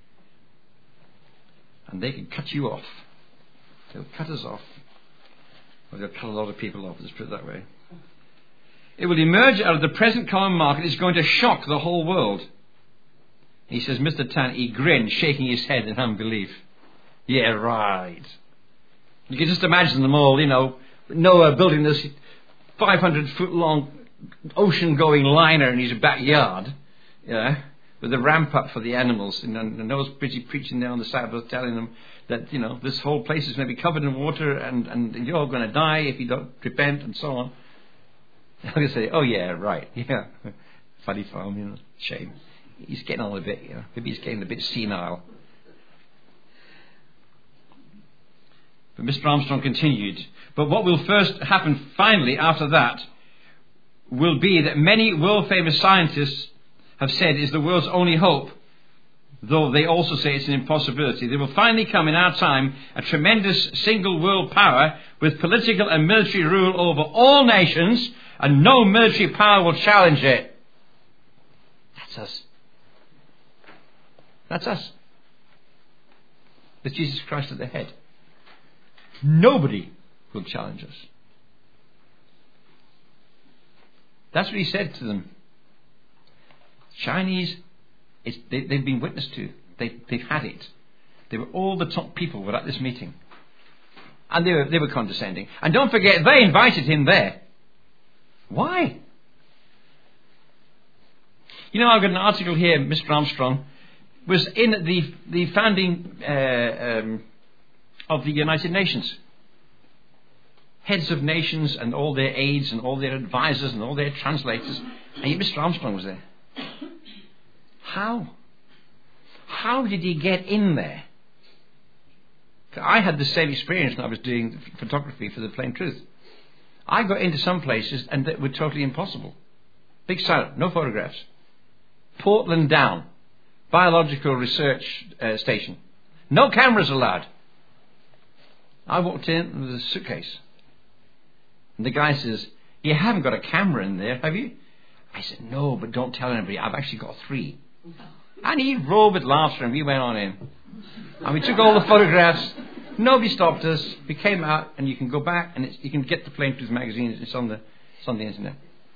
And they can cut you off. They'll cut us off. Or they'll cut a lot of people off, let's put it that way. It will emerge out of the present common market. It's going to shock the whole world. He says, Mr. Tan, he grinned, shaking his head in unbelief. Yeah, right. You can just imagine them all, Noah building this 500-foot long ocean-going liner in his backyard, with a ramp up for the animals. And Noah's busy preaching there on the Sabbath, telling them that, this whole place is going to be covered in water and you're all going to die if you don't repent and so on. I'm going to say, oh yeah, right, yeah. Funny farm, shame. He's getting on a bit, maybe he's getting a bit senile. But Mr. Armstrong continued, but what will first happen finally after that will be that many world-famous scientists have said is the world's only hope, though they also say it's an impossibility. There will finally come in our time a tremendous single world power with political and military rule over all nations, and no military power will challenge it. That's us. That's us. With Jesus Christ at the head. Nobody will challenge us. That's what he said to them. Chinese, they've been witness to. They've had it. They were all the top people were at this meeting. And they were condescending. And don't forget, they invited him there. Why? I've got an article here, Mr. Armstrong was in the founding of the United Nations. Heads of nations and all their aides and all their advisors and all their translators. And yet Mr. Armstrong was there. How? How did he get in there? I had the same experience when I was doing photography for the Plain Truth. I got into some places and that were totally impossible. Big silent, no photographs. Portland Down, biological research station. No cameras allowed. I walked in with a suitcase. And the guy says, you haven't got a camera in there, have you? I said, no, but don't tell anybody. I've actually got 3. And he roared with laughter and we went on in. And we took all the photographs. Nobody stopped us. We came out and you can go back and you can get the Plain Truth magazine. It's on the internet.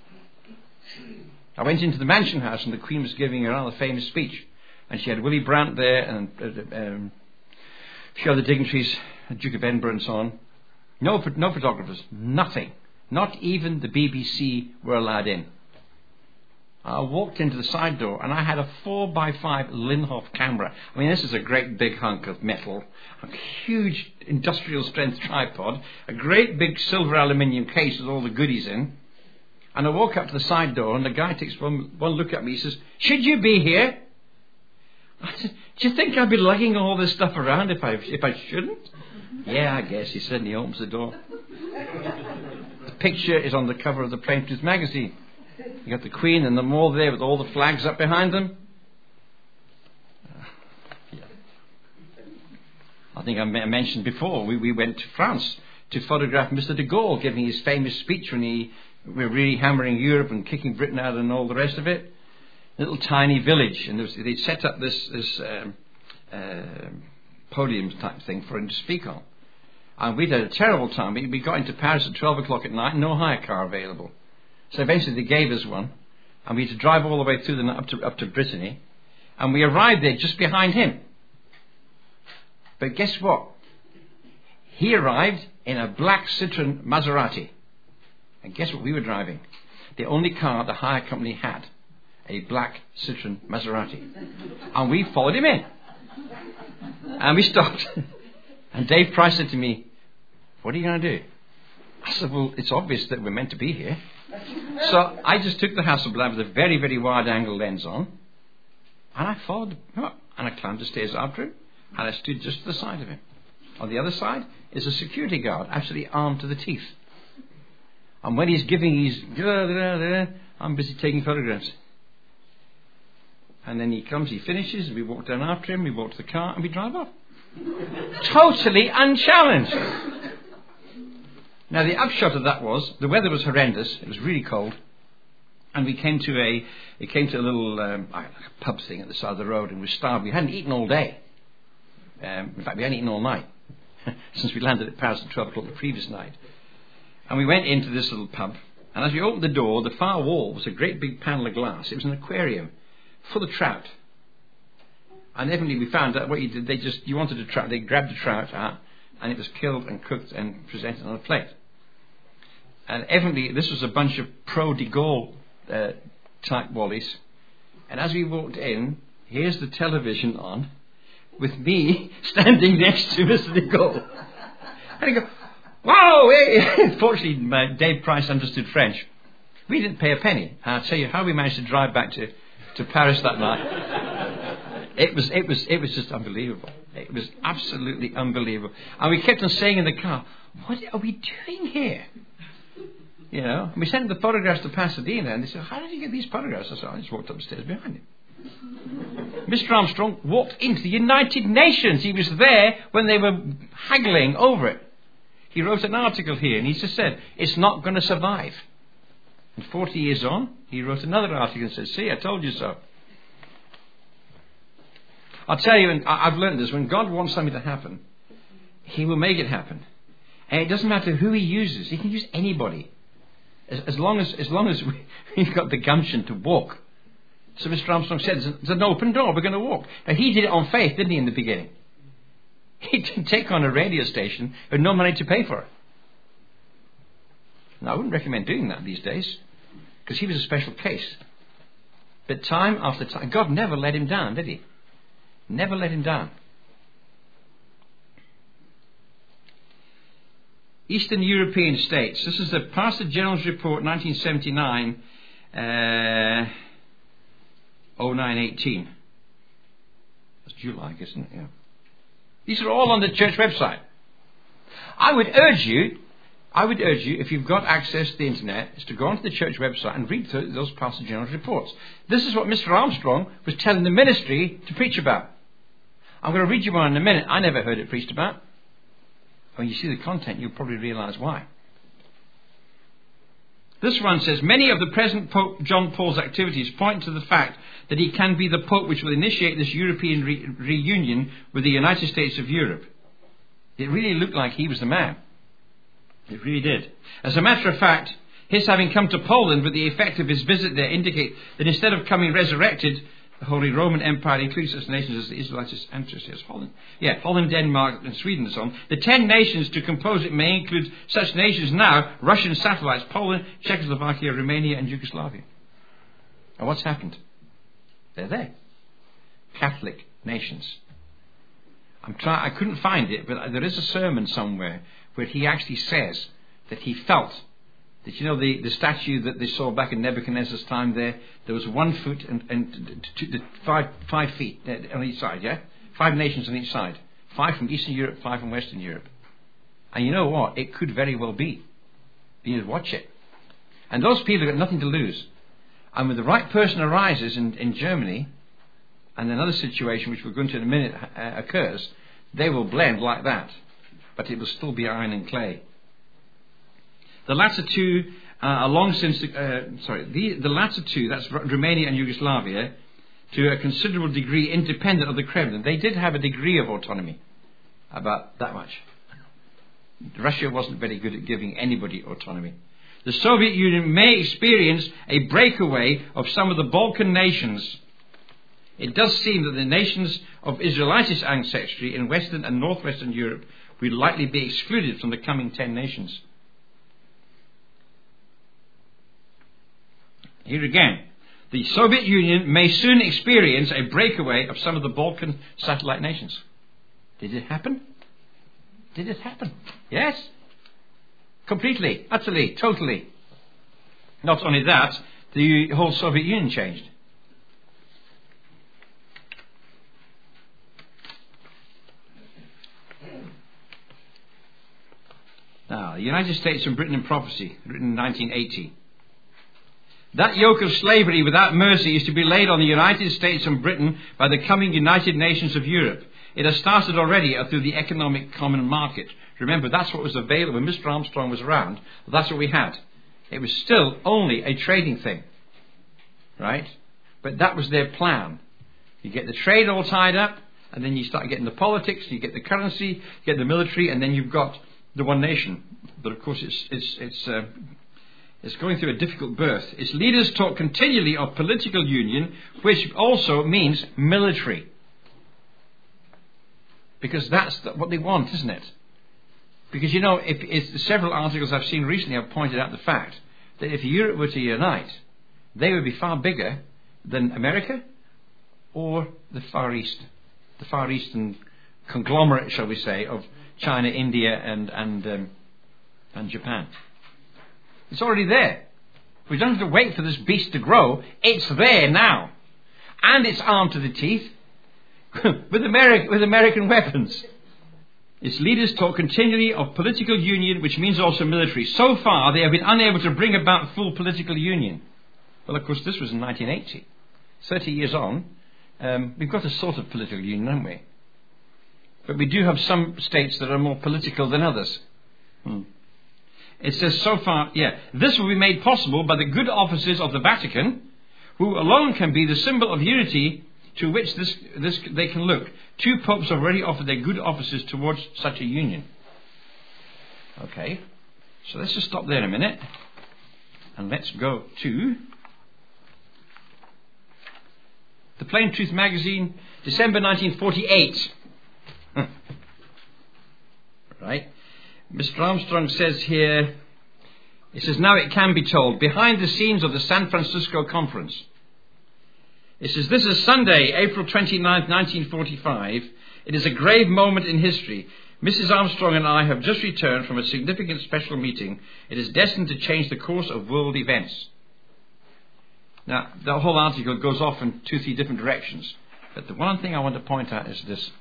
I went into the Mansion House and the Queen was giving a rather famous speech. And she had Willy Brandt there and a few other dignitaries, Duke of Edinburgh and so on. No photographers. Nothing. Not even the BBC were allowed in. I walked into the side door and I had a 4x5 Linhof camera. I mean, this is a great big hunk of metal, a huge industrial strength tripod, a great big silver aluminium case with all the goodies in. And I walk up to the side door and the guy takes one look at me. He says, should you be here? I said, do you think I'd be lugging all this stuff around if I shouldn't? Yeah, I guess, he said, and he opens the door. The picture is on the cover of the Plain Truth magazine. You got the Queen and them all there with all the flags up behind them. I think I mentioned before, we went to France to photograph Mr. de Gaulle giving his famous speech when we were really hammering Europe and kicking Britain out and all the rest of it. Little tiny village, and they set up this podium type thing for him to speak on. And we'd had a terrible time. We got into Paris at 12 o'clock at night, no hire car available. So eventually they gave us one, and we had to drive all the way through the night up to Brittany, and we arrived there just behind him. But guess what? He arrived in a black Citroen Maserati. And guess what we were driving? The only car the hire company had. A black Citroen Maserati. And we followed him in. And we stopped. And Dave Price said to me, "What are you going to do?" I said, "Well, it's obvious that we're meant to be here." So I just took the Hasselblad with a very, very wide angle lens on. And I followed him up. And I climbed the stairs after him. And I stood just to the side of him. On the other side is a security guard, absolutely armed to the teeth. And when he's giving his... I'm busy taking photographs. And then he comes, he finishes, and we walk down after him, we walk to the car, and we drive off. Totally unchallenged. Now, the upshot of that was, the weather was horrendous, it was really cold, and we came to a little pub thing at the side of the road, and we starved. We hadn't eaten all day. In fact, we hadn't eaten all night, since we landed at Paris at 12 o'clock the previous night. And we went into this little pub, and as we opened the door, the far wall was a great big panel of glass. It was an aquarium full of trout. And evidently we found out what you did, you wanted a trout, they grabbed a trout out, and it was killed and cooked and presented on a plate. And evidently this was a bunch of pro de Gaulle type wallies. And as we walked in, here's the television on, with me standing next to Mr. de Gaulle. And he goes, "Whoa!" Hey. Fortunately, Dave Price understood French. We didn't pay a penny. I'll tell you how we managed to drive back to Paris that night. It was just unbelievable. It was absolutely unbelievable. And we kept on saying in the car, "What are we doing here?" You know, and we sent the photographs to Pasadena, and they said, "How did you get these photographs?" I said, "I just walked upstairs behind him." Mr. Armstrong walked into the United Nations. He was there when they were haggling over it. He wrote an article here, and he just said, "It's not going to survive." And 40 years on, he wrote another article and said, "See, I told you so." I'll tell you, and I've learned this, when God wants something to happen, He will make it happen. And it doesn't matter who He uses. He can use anybody. As long as we've got the gumption to walk. So Mr. Armstrong said, "There's an open door, we're going to walk." And he did it on faith, didn't he, in the beginning? He didn't take on a radio station with no money to pay for it. Now, I wouldn't recommend doing that these days, because he was a special case. But time after time, God never let him down, did He? Never let him down. Eastern European states. This is the Pastor General's Report, 1979, 0918. That's July, isn't it? Yeah. These are all on the church website. I would urge you, if you've got access to the internet, is to go onto the church website and read through those Pastor General's reports. This is what Mr. Armstrong was telling the ministry to preach about. I'm going to read you one in a minute. I never heard it preached about. When you see the content, you'll probably realize why. This one says, "Many of the present Pope John Paul's activities point to the fact that he can be the Pope which will initiate this European reunion with the United States of Europe." It really looked like he was the man. It really did. As a matter of fact, his having come to Poland with the effect of his visit there indicate that instead of coming resurrected, the Holy Roman Empire includes such nations as the Israelites and Holland, Denmark and Sweden and so on. The 10 nations to compose it may include such nations now: Russian satellites, Poland, Czechoslovakia, Romania and Yugoslavia. And what's happened? They're there. Catholic nations. I couldn't find it, but there is a sermon somewhere where he actually says that he felt that, you know, the statue that they saw back in Nebuchadnezzar's time there was 1 foot and 5 feet on each side, yeah? 5 nations on each side. 5 from Eastern Europe, 5 from Western Europe. And you know what? It could very well be. You need to watch it. And those people have got nothing to lose. And when the right person arises in Germany, and another situation which we'll go into in a minute occurs, they will blend like that. But it will still be iron and clay. The latter two are long since... the latter two, that's Romania and Yugoslavia, to a considerable degree independent of the Kremlin. They did have a degree of autonomy. About that much. Russia wasn't very good at giving anybody autonomy. The Soviet Union may experience a breakaway of some of the Balkan nations. It does seem that the nations of Israelitish ancestry in Western and Northwestern Europe will likely be excluded from the coming 10 nations. Here again, the Soviet Union may soon experience a breakaway of some of the Balkan satellite nations. Did it happen? Did it happen? Yes. Completely, utterly, totally. Not only that, the whole Soviet Union changed. Now, the United States and Britain in Prophecy, written in 1980. That yoke of slavery without mercy is to be laid on the United States and Britain by the coming United Nations of Europe. It has started already through the economic common market. Remember, that's what was available when Mr. Armstrong was around. That's what we had. It was still only a trading thing. Right? But that was their plan. You get the trade all tied up, and then you start getting the politics, you get the currency, you get the military, and then you've got the one nation. But of course it's going through a difficult birth. Its leaders talk continually of political union, which also means military. Because that's what they want, isn't it? Because, you know, if several articles I've seen recently have pointed out the fact that if Europe were to unite, they would be far bigger than America or the Far East. The Far Eastern conglomerate, shall we say, of China, India and Japan. It's already there. We don't have to wait for this beast to grow. It's there now. And it's armed to the teeth with American weapons. Its leaders talk continually of political union, which means also military. So far, they have been unable to bring about full political union. Well, of course, this was in 1980. 30 years on, we've got a sort of political union, haven't we? But we do have some states that are more political than others. It says so far, this will be made possible by the good offices of the Vatican, who alone can be the symbol of unity to which this they can look. 2 popes have already offered their good offices towards such a union. Okay, so let's just stop there a minute, and let's go to the Plain Truth magazine, December 1948. Right. Mr. Armstrong says here, it says, now it can be told, behind the scenes of the San Francisco Conference. It says, this is Sunday, April 29th, 1945. It is a grave moment in history. Mrs. Armstrong and I have just returned from a significant special meeting. It is destined to change the course of world events. Now, the whole article goes off in 2-3 different directions. But the one thing I want to point out is this.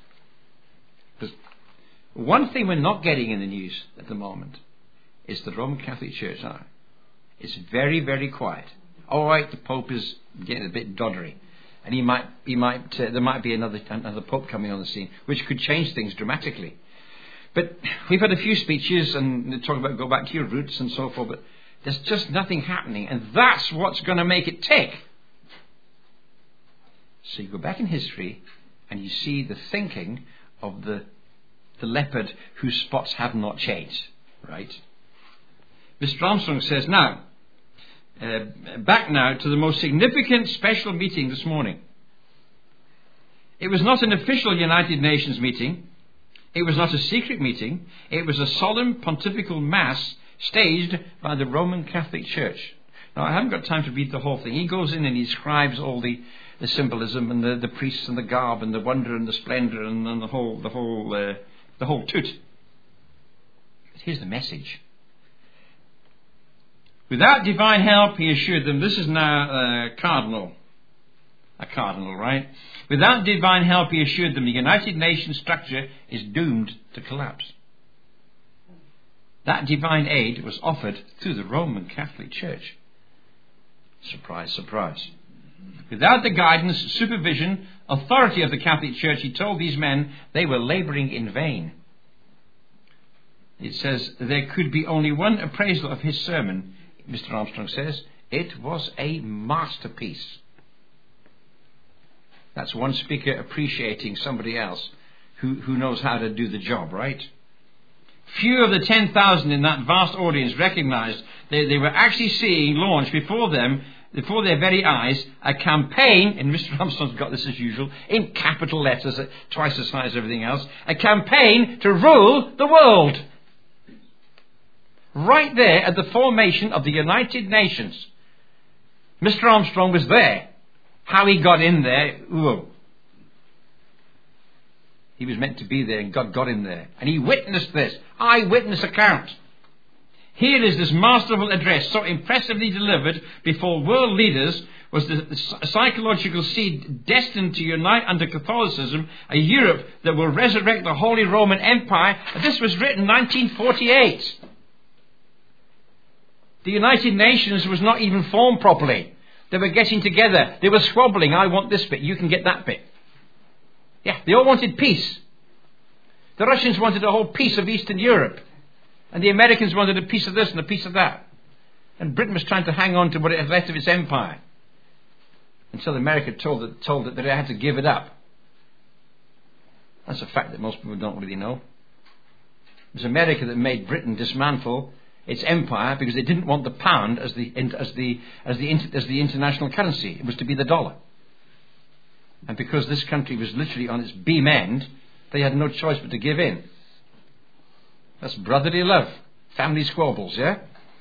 One thing we're not getting in the news at the moment is the Roman Catholic Church now. It's very, very quiet. All right, the Pope is getting a bit doddery, and there might be another Pope coming on the scene, which could change things dramatically. But we've had a few speeches and they talk about go back to your roots and so forth, but there's just nothing happening, and that's what's going to make it tick. So you go back in history and you see the thinking of the leopard whose spots have not changed, right? Mr. Armstrong says, now, back now to the most significant special meeting this morning. It was not an official United Nations meeting. It was not a secret meeting. It was a solemn pontifical mass staged by the Roman Catholic Church. Now, I haven't got time to read the whole thing. He goes in and he describes all the symbolism and the priests and the garb and the wonder and the splendor and the whole toot. But here's the message. Without divine help, he assured them, this is now a cardinal, right? Without divine help, he assured them, the United Nations structure is doomed to collapse. That divine aid was offered through the Roman Catholic Church. Surprise, surprise. Without the guidance, supervision, authority of the Catholic Church, he told these men they were labouring in vain. It says there could be only one appraisal of his sermon. Mr. Armstrong says it was a masterpiece. That's one speaker appreciating somebody else who knows how to do the job, right? Few of the 10,000 in that vast audience recognized they were actually seeing launch before them, before their very eyes, a campaign, and Mr. Armstrong's got this as usual, in capital letters, twice the size of everything else, a campaign to rule the world. Right there at the formation of the United Nations. Mr. Armstrong was there. How he got in there, whoa. He was meant to be there, and God got him there. And he witnessed this. Eyewitness account. Here is this masterful address, so impressively delivered before world leaders, was the psychological seed destined to unite under Catholicism a Europe that will resurrect the Holy Roman Empire. This was written in 1948. The United Nations was not even formed properly. They were getting together. They were squabbling. I want this bit. You can get that bit. Yeah, they all wanted peace. The Russians wanted a whole piece of Eastern Europe. And the Americans wanted a piece of this and a piece of that. And Britain was trying to hang on to what it had left of its empire. Until America told it that it had to give it up. That's a fact that most people don't really know. It was America that made Britain dismantle its empire because they didn't want the pound as the international currency. It was to be the dollar. And because this country was literally on its beam end, they had no choice but to give in. That's brotherly love. Family squabbles, yeah?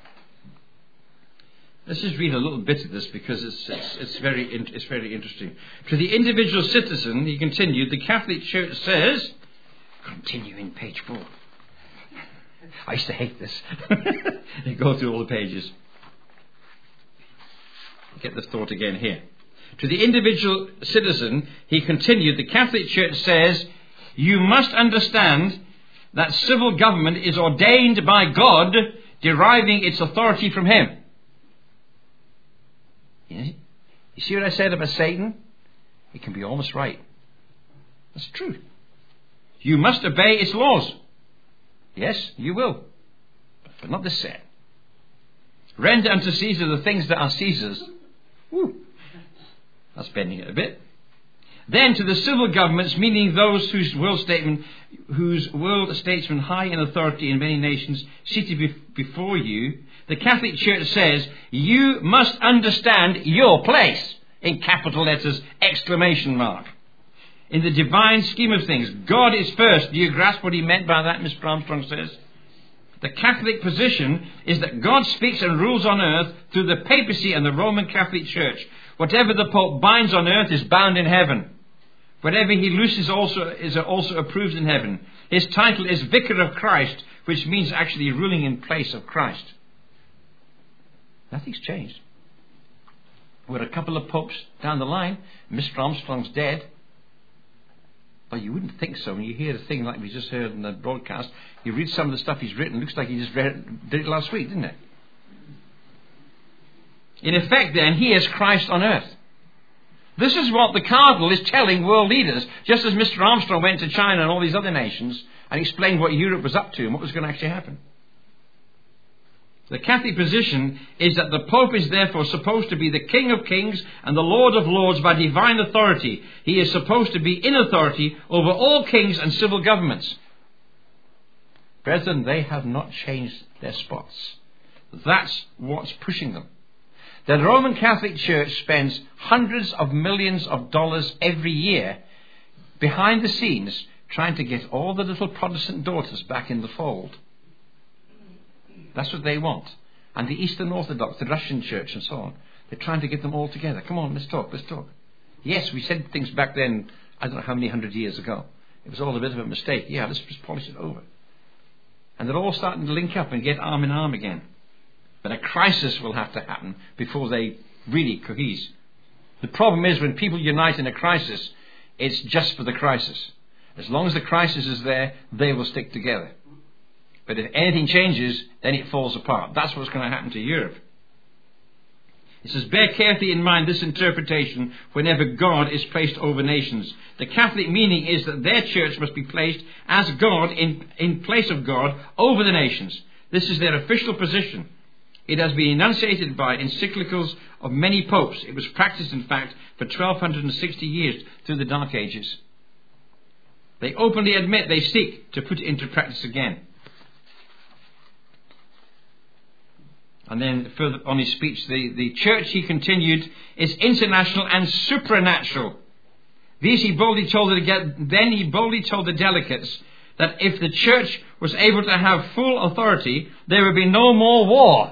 Let's just read a little bit of this because it's very interesting. To the individual citizen, he continued, the Catholic Church says, continuing page 4. I used to hate this. You go through all the pages. Get the thought again here. To the individual citizen, he continued, the Catholic Church says, you must understand that civil government is ordained by God, deriving its authority from Him. You see what I said about Satan? It can be almost right. That's true. You must obey its laws. Yes, you will. But not this set. Render unto Caesar the things that are Caesar's. Woo. That's bending it a bit. Then to the civil governments, meaning those whose world statesmen high in authority in many nations seated before you, the Catholic Church says, you must understand your place, in capital letters, exclamation mark. In the divine scheme of things, God is first. Do you grasp what he meant by that, Mr. Armstrong says? The Catholic position is that God speaks and rules on earth through the papacy and the Roman Catholic Church. Whatever the Pope binds on earth is bound in heaven. Whatever he looses is also approved in heaven. His title is Vicar of Christ, which means actually ruling in place of Christ. Nothing's changed. We're a couple of popes down the line. Mr. Armstrong's dead. Well, you wouldn't think so when you hear a thing like we just heard in the broadcast. You read some of the stuff he's written. It looks like he just did it last week, didn't it? In effect, then, he is Christ on earth. This is what the Cardinal is telling world leaders, just as Mr. Armstrong went to China and all these other nations and explained what Europe was up to and what was going to actually happen. The Catholic position is that the Pope is therefore supposed to be the King of Kings and the Lord of Lords by divine authority. He is supposed to be in authority over all kings and civil governments. Brethren, they have not changed their spots. That's what's pushing them. The Roman Catholic Church spends hundreds of millions of dollars every year behind the scenes trying to get all the little Protestant daughters back in the fold. That's what they want. And the Eastern Orthodox, the Russian Church and so on. They're trying to get them all together. Come on, let's talk. Yes, we said things back then, I don't know how many hundred years ago. It was all a bit of a mistake. Yeah, let's just polish it over. And they're all starting to link up and get arm in arm again. But a crisis will have to happen before they really cohese. The problem is when people unite in a crisis, it's just for the crisis. As long as the crisis is there, they will stick together. But if anything changes, then it falls apart. That's what's going to happen to Europe. It says, bear carefully in mind this interpretation whenever God is placed over nations. The Catholic meaning is that their church must be placed as God, in place of God, over the nations. This is their official position. It has been enunciated by encyclicals of many popes. It was practiced, in fact, for 1260 years through the Dark Ages. They openly admit they seek to put it into practice again. And then further on his speech, the church, he continued, is international and supernatural. These he boldly told the delegates that if the church was able to have full authority, there would be no more war.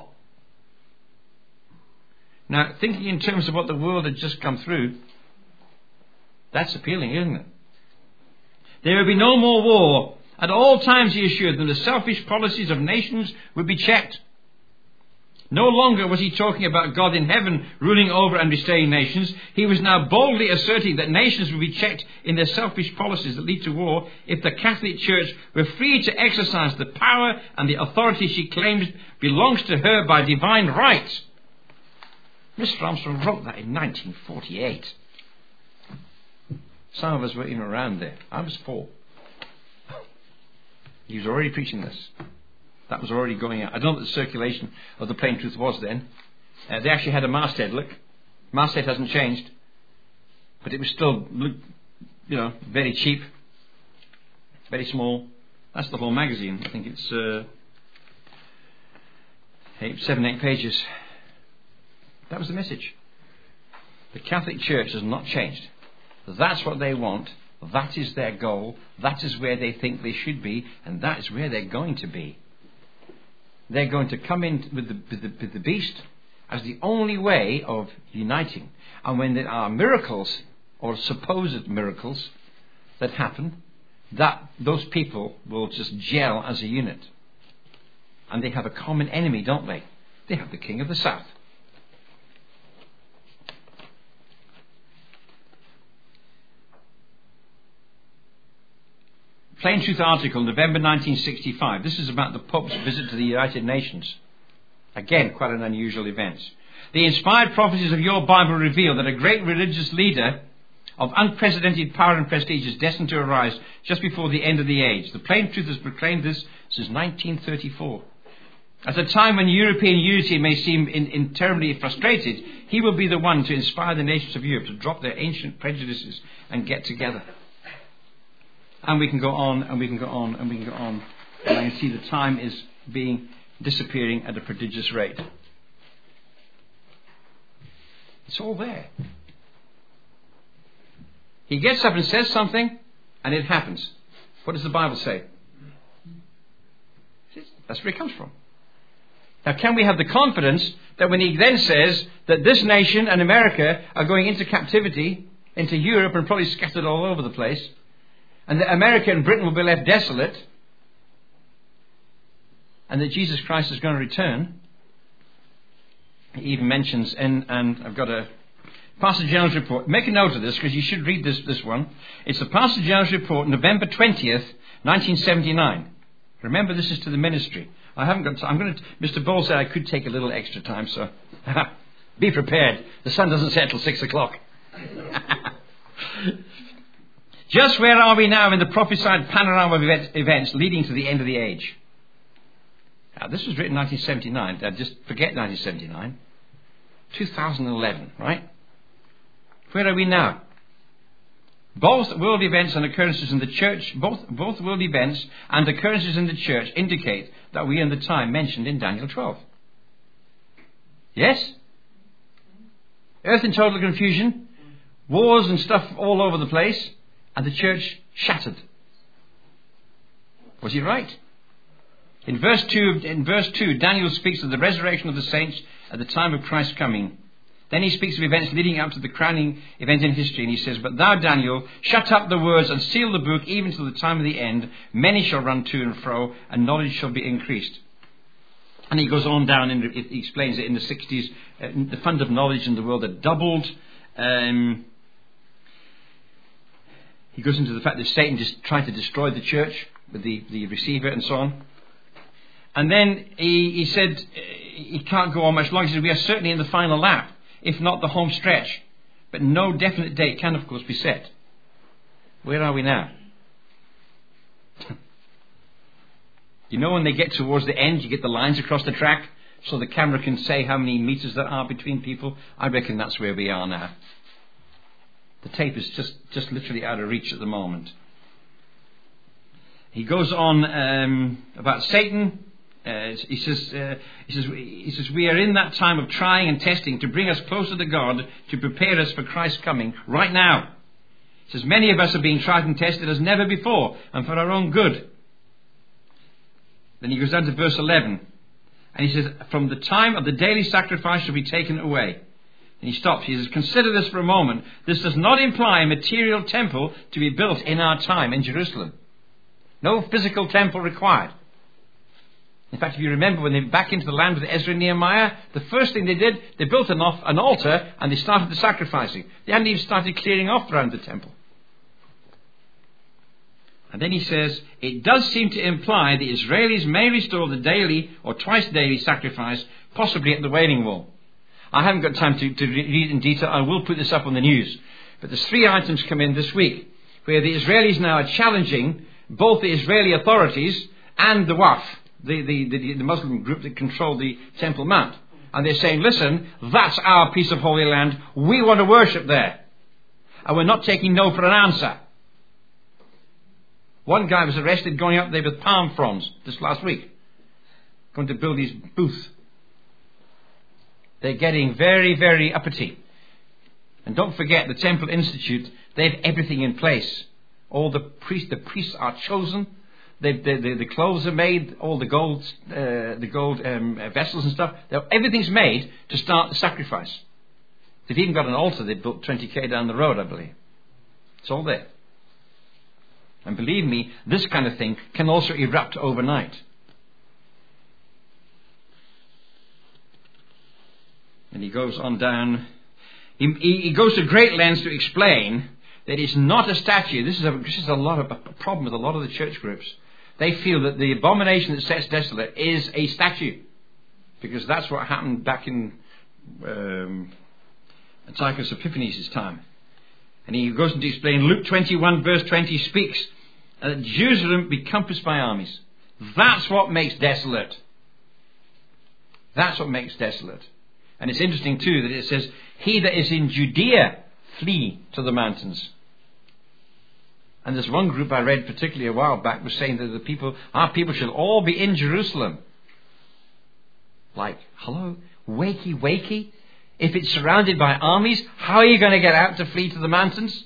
Now, thinking in terms of what the world had just come through, that's appealing, isn't it? There would be no more war. At all times, he assured them, the selfish policies of nations would be checked. No longer was he talking about God in heaven ruling over and restraining nations. He was now boldly asserting that nations would be checked in their selfish policies that lead to war if the Catholic Church were free to exercise the power and the authority she claims belongs to her by divine right. Mr. Armstrong wrote that in 1948. Some of us were even around there. I was 4. He was already preaching this. That was already going out. I don't know what the circulation of the Plain Truth was then. They actually had a masthead, look. Masthead hasn't changed. But it was still, very cheap. Very small. That's the whole magazine. I think it's 7, 8 pages. That was the message. The Catholic Church has not changed. That's what they want. That is their goal. That is where they think they should be. And that is where they're going to be. They're going to come in with the beast as the only way of uniting. And when there are miracles, or supposed miracles, that happen, those people will just gel as a unit. And they have a common enemy, don't they? They have the King of the South. Plain Truth article, November 1965. This is about the Pope's visit to the United Nations. Again, quite an unusual event. The inspired prophecies of your Bible reveal that a great religious leader of unprecedented power and prestige is destined to arise just before the end of the age. The Plain Truth has proclaimed this since 1934. At a time when European unity may seem terribly frustrated, he will be the one to inspire the nations of Europe to drop their ancient prejudices and get together. And we can go on, and we can go on, and we can go on. And I can see the time is disappearing at a prodigious rate. It's all there. He gets up and says something, and it happens. What does the Bible say? That's where it comes from. Now, can we have the confidence that when he then says that this nation and America are going into captivity, into Europe, and probably scattered all over the place, and that America and Britain will be left desolate, and that Jesus Christ is going to return? He even mentions, and I've got a Pastor General's report. Make a note of this, because you should read this one. It's the Pastor General's report, November 20th, 1979. Remember, this is to the ministry. I haven't got time. Mr. Ball said I could take a little extra time, so be prepared. The sun doesn't set till 6 o'clock. Just where are we now in the prophesied panorama of events leading to the end of the age? Now, this was written in 1979. Just forget 1979. 2011, right? Where are we now? Both world events and occurrences in the church, both world events and occurrences in the church indicate that we are in the time mentioned in Daniel 12. Yes? Earth in total confusion, wars and stuff all over the place, and the church shattered. Was he right? In verse 2, Daniel speaks of the resurrection of the saints at the time of Christ's coming. Then he speaks of events leading up to the crowning event in history, and he says, "But thou, Daniel, shut up the words and seal the book even till the time of the end. Many shall run to and fro, and knowledge shall be increased." And he goes on down, and he explains it in the 60s. The fund of knowledge in the world had doubled. He goes into the fact that Satan just tried to destroy the church with the receiver and so on. And then he said he can't go on much longer. He said, "We are certainly in the final lap, if not the home stretch. But no definite date can, of course, be set." Where are we now? You know, when they get towards the end, you get the lines across the track so the camera can say how many meters there are between people. I reckon that's where we are now. The tape is just literally out of reach at the moment. He goes on about Satan. he says, we are in that time of trying and testing to bring us closer to God, to prepare us for Christ's coming right now. He says, many of us are being tried and tested as never before, and for our own good. Then he goes down to verse 11, and he says, from the time of the daily sacrifice shall be taken away. And he stops. He says, consider this for a moment. This does not imply a material temple to be built in our time in Jerusalem. No physical temple required. In fact, if you remember when they went back into the land with Ezra and Nehemiah, the first thing they did, they built an altar and they started the sacrificing. They hadn't even started clearing off around the temple. And then he says, it does seem to imply the Israelis may restore the daily or twice daily sacrifice, possibly at the Wailing Wall. I haven't got time to read in detail. I will put this up on the news. But there's 3 items come in this week where the Israelis now are challenging both the Israeli authorities and the Waqf, the Muslim group that control the Temple Mount. And they're saying, listen, that's our piece of Holy Land. We want to worship there. And we're not taking no for an answer. One guy was arrested going up there with palm fronds this last week, going to build his booth. They're getting very, very uppity. And don't forget, the Temple Institute, they have everything in place. All the priests are chosen. The clothes are made, all the gold vessels and stuff. Everything's made to start the sacrifice. They've even got an altar they built 20k down the road, I believe. It's all there. And believe me, this kind of thing can also erupt overnight. And he goes on down. He goes to great lengths to explain that it's not a statue. This is a problem with a lot of the church groups. They feel that the abomination that sets desolate is a statue, because that's what happened back in Antiochus Epiphanes' time. And he goes on to explain, Luke 21 verse 20 speaks that Jerusalem be compassed by armies. That's what makes desolate. That's what makes desolate. And it's interesting too that it says, he that is in Judea flee to the mountains. And there's one group I read particularly a while back was saying that our people shall all be in Jerusalem. Like, hello, wakey. If it's surrounded by armies, how are you going to get out to flee to the mountains?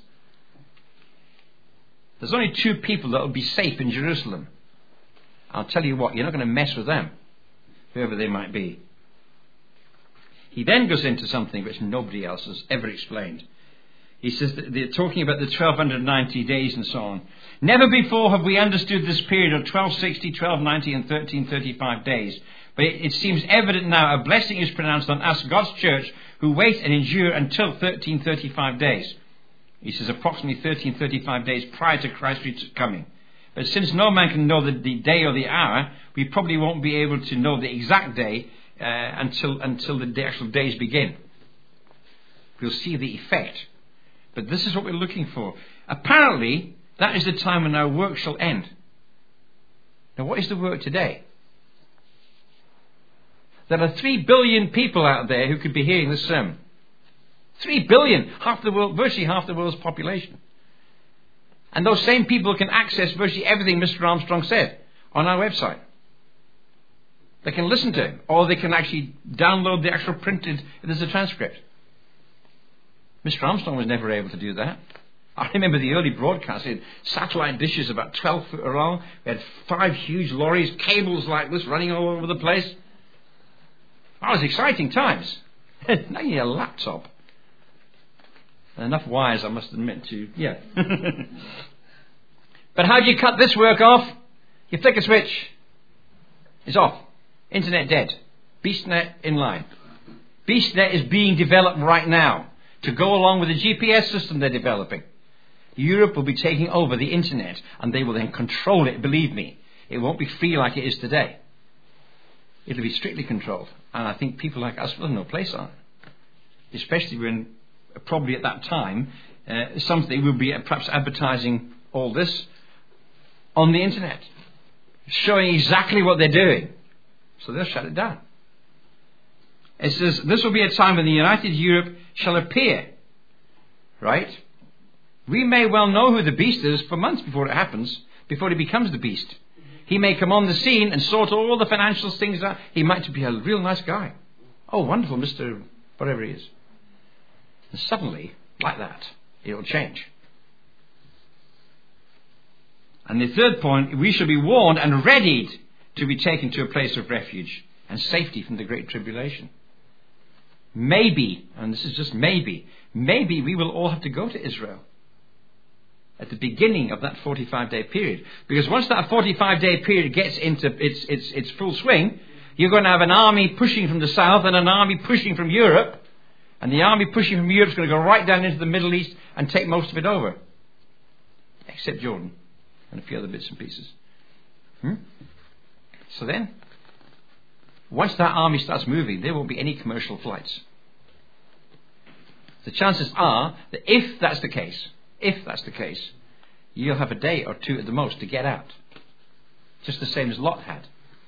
There's only 2 people that will be safe in Jerusalem. I'll tell you what, you're not going to mess with them, whoever they might be. He then goes into something which nobody else has ever explained. He says that they're talking about the 1290 days and so on. Never before have we understood this period of 1260, 1290 and 1335 days. But it seems evident now a blessing is pronounced on us, God's church, who wait and endure until 1335 days. He says approximately 1335 days prior to Christ's coming. But since no man can know the day or the hour, we probably won't be able to know the exact day until the actual days begin. We'll see the effect. But this is what we're looking for. Apparently, that is the time when our work shall end. Now, what is the work today? There are 3 billion people out there who could be hearing this sermon. 3 billion, half the world, virtually half the world's population. And those same people can access virtually everything Mr. Armstrong said on our website. They can listen to him, or they can actually download the actual printed, there's a transcript. Mr. Armstrong was never able to do that. I remember the early broadcasts. He had satellite dishes about 12 foot long. We had 5 huge lorries, cables like this running all over the place. That was exciting times. Now you need a laptop. And enough wires, I must admit, yeah. But how do you cut this work off? You flick a switch. It's off. Internet dead. BeastNet in line. BeastNet is being developed right now to go along with the GPS system they're developing. Europe will be taking over the internet, and they will then control it, believe me. It won't be free like it is today. It'll be strictly controlled. And I think people like us will have no place on it. Especially when, probably at that time, somebody will be perhaps advertising all this on the internet, showing exactly what they're doing. So they'll shut it down. It says, this will be a time when the united Europe shall appear. Right? We may well know who the beast is for months before it happens, before he becomes the beast. He may come on the scene and sort all the financial things out. He might be a real nice guy. Oh, wonderful, Mr. whatever he is. And suddenly, like that, it'll change. And the third point, we shall be warned and readied to be taken to a place of refuge and safety from the great tribulation. Maybe, and this is just maybe we will all have to go to Israel at the beginning of that 45-day period. Because once that 45-day period gets into its full swing, you're going to have an army pushing from the south and an army pushing from Europe. And the army pushing from Europe is going to go right down into the Middle East and take most of it over. Except Jordan and a few other bits and pieces. So then, once that army starts moving, there won't be any commercial flights. The chances are that if that's the case, you'll have a day or two at the most to get out. Just the same as Lot had.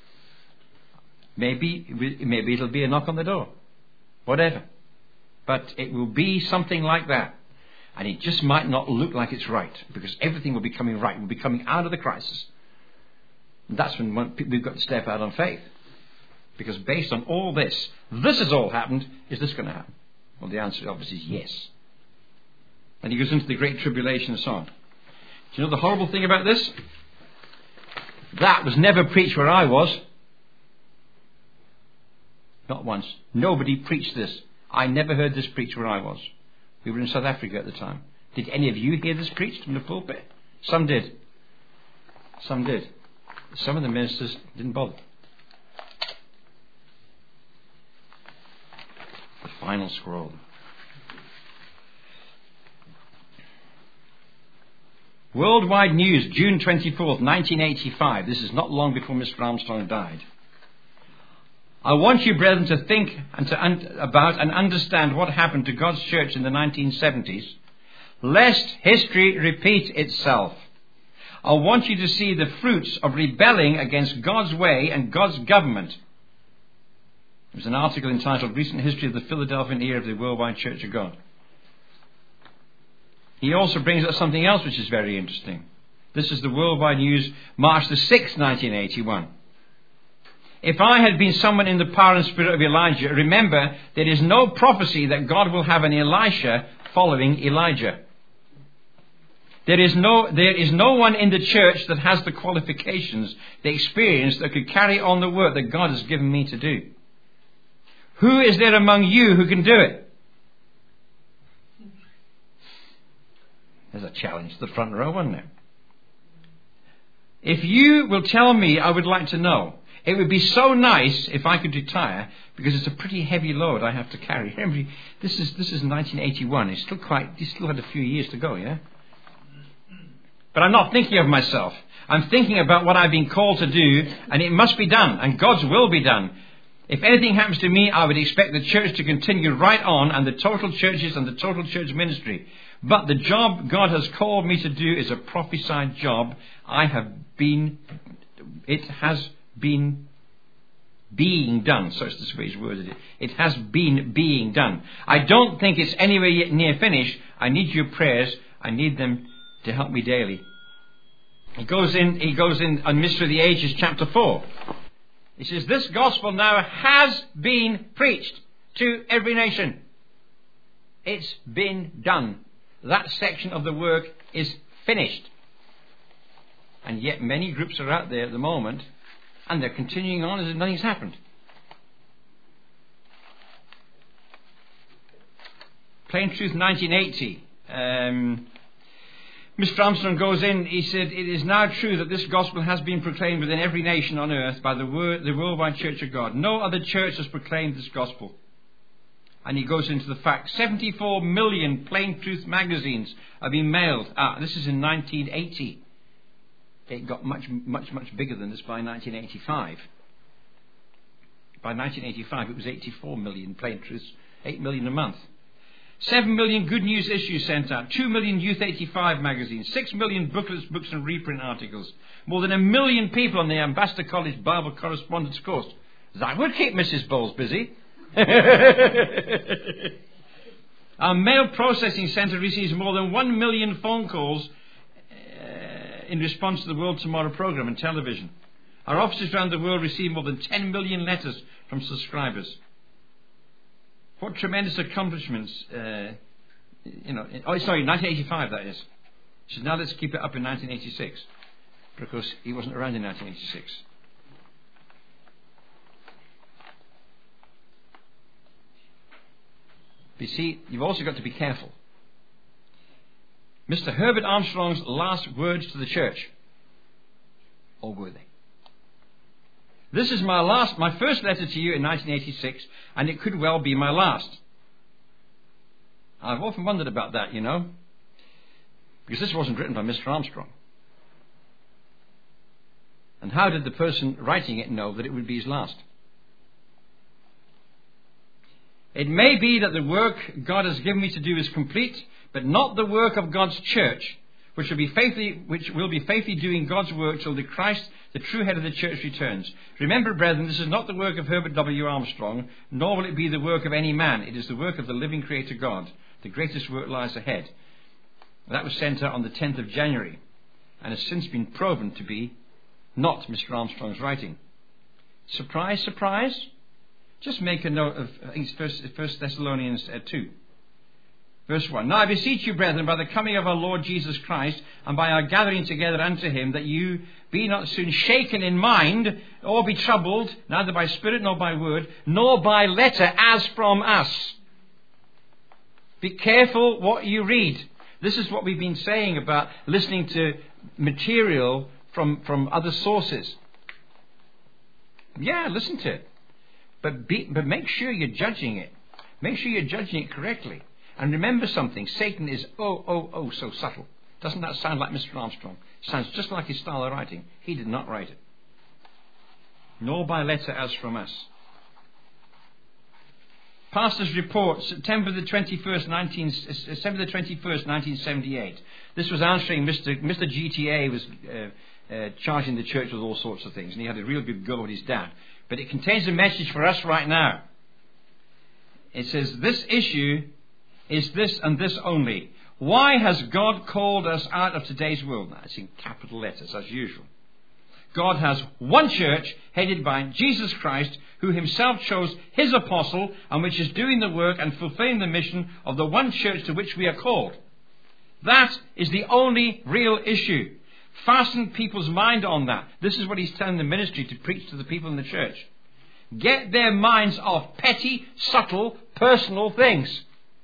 Maybe it'll be a knock on the door. Whatever. But it will be something like that. And it just might not look like it's right. Because everything will be coming right. We'll be coming out of the crisis. And that's when we've got to step out on faith. Because based on all this has all happened. Is this going to happen? Well, the answer obviously is yes. And he goes into the great tribulation and so on. Do you know the horrible thing about this? That was never preached where I was. Not once. Nobody preached this. I never heard this preached where I was. We were in South Africa at the time. Did any of you hear this preached from the pulpit? Some did. Some did. Some of the ministers didn't bother. The final scroll. Worldwide News, June 24th, 1985. This is not long before Mr. Armstrong died. I want you, brethren, to think and about and understand what happened to God's church in the 1970s, lest history repeat itself. I want you to see the fruits of rebelling against God's way and God's government. There's an article entitled Recent History of the Philadelphian Era of the Worldwide Church of God. He also brings up something else which is very interesting. This is the Worldwide News, March the 6th, 1981. If I had been someone in the power and spirit of Elijah, remember, there is no prophecy that God will have an Elisha following Elijah. There is no one in the church that has the qualifications, the experience that could carry on the work that God has given me to do. Who is there among you who can do it? There's a challenge to the front row, wasn't there? If you will tell me, I would like to know. It would be so nice if I could retire, because it's a pretty heavy load I have to carry. Remember, this is 1981. He still had a few years to go, yeah? But I'm not thinking of myself. I'm thinking about what I've been called to do, and it must be done, and God's will be done. If anything happens to me, I would expect the church to continue right on, and the total churches and the total church ministry. But the job God has called me to do is a prophesied job. It has been being done. So it's the way he's worded it. It has been being done. I don't think it's anywhere yet near finished. I need your prayers. I need them to help me daily. He goes in on Mystery of the Ages, chapter 4. He says, this gospel now has been preached to every nation. It's been done. That section of the work is finished. And yet many groups are out there at the moment, and they're continuing on as if nothing's happened. Plain Truth 1980. Mr. Armstrong goes in, he said, it is now true that this gospel has been proclaimed within every nation on earth by the Worldwide Church of God. No other church has proclaimed this gospel. And he goes into the fact, 74 million Plain Truth magazines have been mailed. This is in 1980. It got much bigger than this by 1985. By 1985 it was 84 million Plain Truths, 8 million a month. 7 million Good News issues sent out, 2 million Youth 85 magazines, 6 million booklets, books and reprint articles, more than 1 million people on the Ambassador College Bible Correspondence course. That would keep Mrs. Bowles busy. Our mail processing centre receives more than 1 million phone calls in response to the World Tomorrow programme and television. Our offices around the world receive more than 10 million letters from subscribers. What tremendous accomplishments, 1985 that is. She says, now let's keep it up in 1986. Because he wasn't around in 1986. But you see, you've also got to be careful. Mr. Herbert Armstrong's last words to the church, or were they? This is my first letter to you in 1986, and it could well be my last. I've often wondered about that, because this wasn't written by Mr. Armstrong. And how did the person writing it know that it would be his last? It may be that the work God has given me to do is complete, but not the work of God's church, which will be faithfully doing God's work till the Christ, the true head of the church, returns. Remember, brethren, this is not the work of Herbert W. Armstrong, nor will it be the work of any man. It is the work of the living Creator God. The greatest work lies ahead. That was sent out on the 10th of January, and has since been proven to be not Mr. Armstrong's writing. Surprise, surprise? Just make a note of, I think it's 1 Thessalonians 2. Verse 1. Now I beseech you, brethren, by the coming of our Lord Jesus Christ, and by our gathering together unto him, that you be not soon shaken in mind, or be troubled, neither by spirit nor by word, nor by letter as from us. Be careful what you read. This is what we've been saying about listening to material from other sources. Yeah, listen to it. But make sure you're judging it. Make sure you're judging it correctly. And remember something. Satan is so subtle. Doesn't that sound like Mr. Armstrong? Sounds just like his style of writing. He did not write it. Nor by letter as from us. Pastor's report, September the 21st, 1978. This was answering Mr. GTA was charging the church with all sorts of things, and he had a real good go at his dad. But it contains a message for us right now. It says, this issue is this and this only. Why has God called us out of today's world? Now, it's in capital letters, as usual. God has one church headed by Jesus Christ, who himself chose his apostle, and which is doing the work and fulfilling the mission of the one church to which we are called. That is the only real issue. Fasten people's mind on that. This is what he's telling the ministry to preach to the people in the church. Get their minds off petty, subtle, personal things.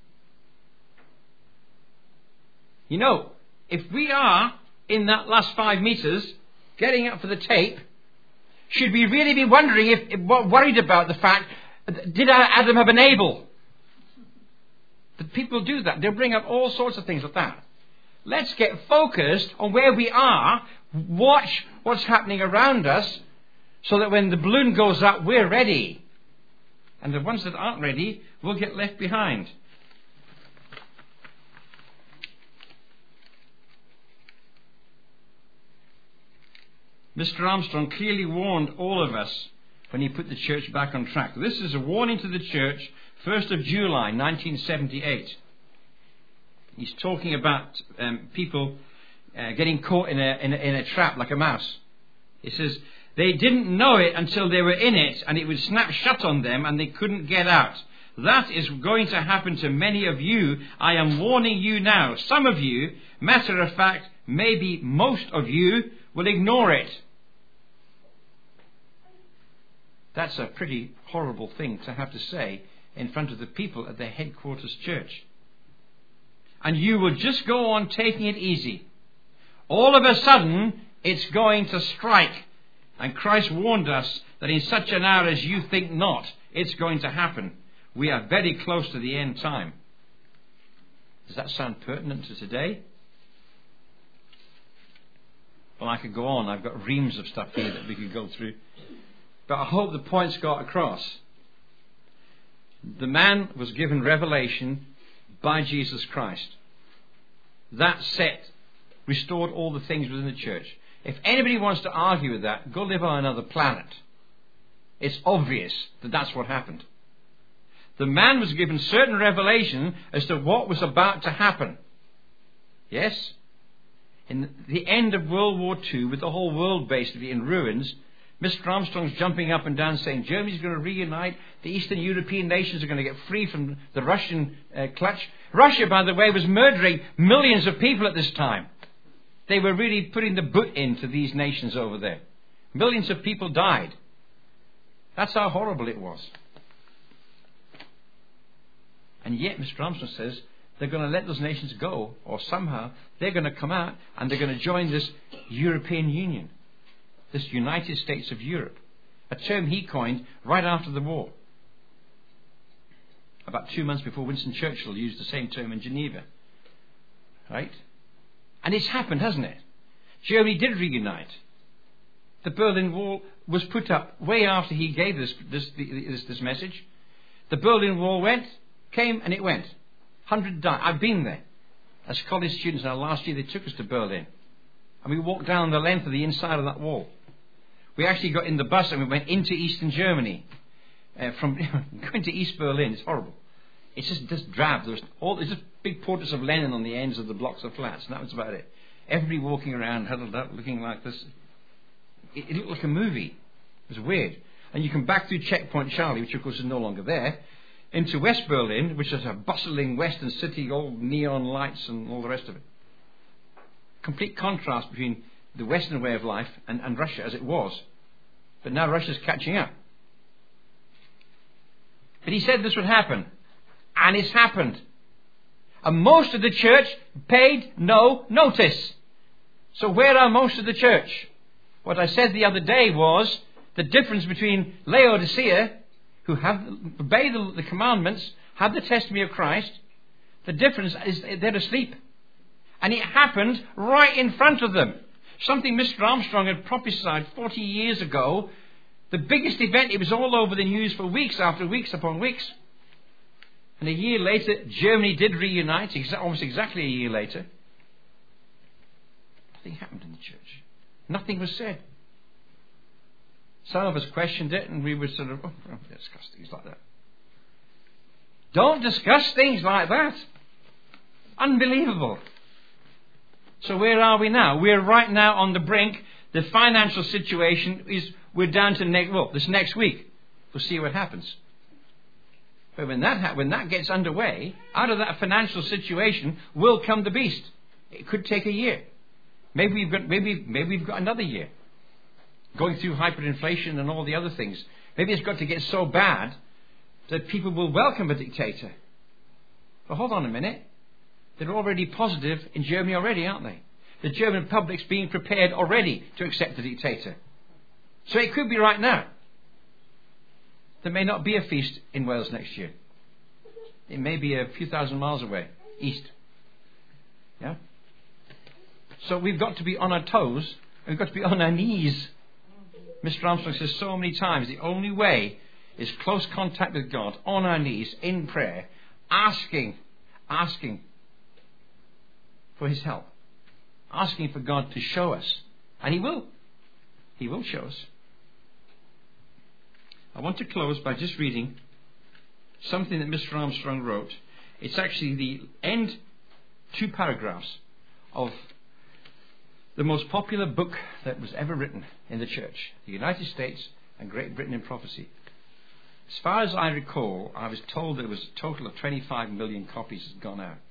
If we are in that last 5 meters, getting up for the tape, should we really be worried about the fact, did Adam have an Abel? But people do that. They'll bring up all sorts of things like that. Let's get focused on where we are, watch what's happening around us, so that when the balloon goes up, we're ready. And the ones that aren't ready will get left behind. Mr. Armstrong clearly warned all of us when he put the church back on track. This is a warning to the church, 1st of July, 1978. He's talking about people getting caught in a trap like a mouse. He says, they didn't know it until they were in it, and it would snap shut on them and they couldn't get out. That is going to happen to many of you. I am warning you now. Some of you, matter of fact, maybe most of you, will ignore it. That's a pretty horrible thing to have to say in front of the people at their headquarters church. And you will just go on taking it easy. All of a sudden, it's going to strike. And Christ warned us that in such an hour as you think not, it's going to happen. We are very close to the end time. Does that sound pertinent to today? Well, I could go on. I've got reams of stuff here that we could go through. But I hope the point's got across. The man was given revelation by Jesus Christ. That restored all the things within the church. If anybody wants to argue with that, go live on another planet. It's obvious that that's what happened. The man was given certain revelation as to what was about to happen. Yes? In the end of World War II, with the whole world basically in ruins, Mr. Armstrong's jumping up and down saying Germany's going to reunite, the Eastern European nations are going to get free from the Russian clutch. Russia, by the way, was murdering millions of people at this time. They were really putting the boot into these nations over there. Millions of people died. That's how horrible it was. And yet Mr. Armstrong says they're going to let those nations go, or somehow they're going to come out and they're going to join this European Union, this United States of Europe, a term he coined right after the war, about 2 months before Winston Churchill used the same term in Geneva. Right? And it's happened, hasn't it? Germany did reunite. The Berlin Wall was put up way after he gave this message. The Berlin Wall came and it went. 100 died. I've been there. As college students now, last year they took us to Berlin. And we walked down the length of the inside of that wall. We actually got in the bus and we went into Eastern Germany. From going to East Berlin, it's horrible. It's just drab. There's just big portraits of Lenin on the ends of the blocks of flats, and that was about it. Everybody walking around, huddled up, looking like this. It looked like a movie. It was weird. And you come back through Checkpoint Charlie, which of course is no longer there, into West Berlin, which is a bustling western city, all neon lights and all the rest of it. Complete contrast between the Western way of life and Russia as it was. But now Russia's catching up. But he said this would happen. And it's happened. And most of the church paid no notice. So where are most of the church? What I said the other day was the difference between Laodicea, who have obey the commandments, have the testimony of Christ. The difference is they're asleep. And it happened right in front of them. Something Mr. Armstrong had prophesied 40 years ago. The biggest event, it was all over the news for weeks after weeks upon weeks. And a year later, Germany did reunite, almost exactly a year later. Nothing happened in the church. Nothing was said. Some of us questioned it and we were sort of, don't discuss things like that. Don't discuss things like that. Unbelievable. So where are we now? We're right now on the brink. The financial situation is, we're down to this next week. We'll see what happens. But when that gets underway, out of that financial situation will come the beast. It could take a year. Maybe we've got another year. Going through hyperinflation and all the other things. Maybe it's got to get so bad that people will welcome a dictator. But hold on a minute. They're already positive in Germany already, aren't they? The German public's being prepared already to accept a dictator. So it could be right now. There may not be a feast in Wales next year. It may be a few thousand miles away, east. Yeah? So we've got to be on our toes, and we've got to be on our knees. Mr. Armstrong says so many times, the only way is close contact with God, on our knees, in prayer, asking for His help. Asking for God to show us. And He will. He will show us. I want to close by just reading something that Mr. Armstrong wrote. It's actually the end 2 paragraphs of the most popular book that was ever written in the church, The United States and Great Britain in Prophecy. As far as I recall, I was told there was a total of 25 million copies had gone out.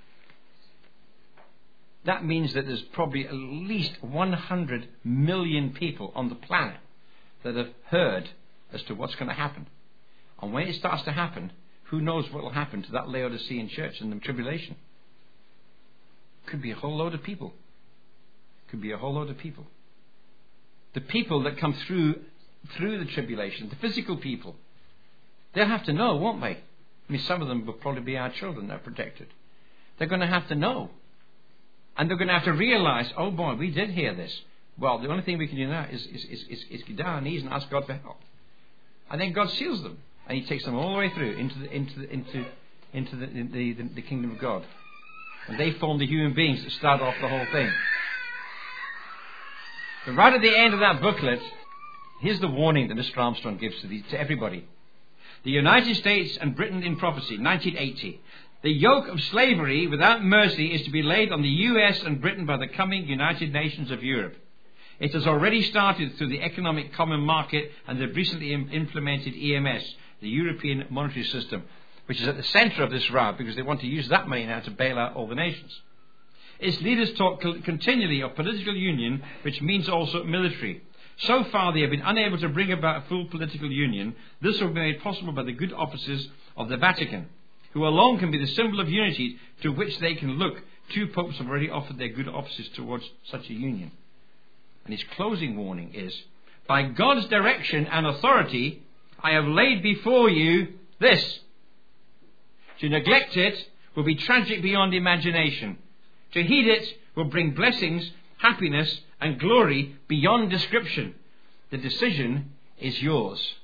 That means that there's probably at least 100 million people on the planet that have heard as to what's going to happen. And when it starts to happen, who knows what will happen to that Laodicean church in the tribulation? Could be a whole load of people. Could be a whole load of people. The people that come through the tribulation, the physical people, they'll have to know, won't they? I mean, some of them will probably be our children that are protected. They're going to have to know. And they're going to have to realize, oh boy, we did hear this. Well, the only thing we can do now is get down on our knees and ask God for help. And then God seals them, and He takes them all the way through into the kingdom of God. And they form the human beings that start off the whole thing. But right at the end of that booklet, here's the warning that Mr. Armstrong gives to everybody. The United States and Britain in Prophecy, 1980. The yoke of slavery without mercy is to be laid on the US and Britain by the coming United Nations of Europe. It has already started through the Economic Common Market and the recently implemented EMS, the European Monetary System, which is at the centre of this row because they want to use that money now to bail out all the nations. Its leaders talk continually of political union, which means also military. So far they have been unable to bring about a full political union. This will be made possible by the good offices of the Vatican, who alone can be the symbol of unity to which they can look. 2 popes have already offered their good offices towards such a union. And his closing warning is, by God's direction and authority, I have laid before you this. To neglect it will be tragic beyond imagination. To heed it will bring blessings, happiness, and glory beyond description. The decision is yours.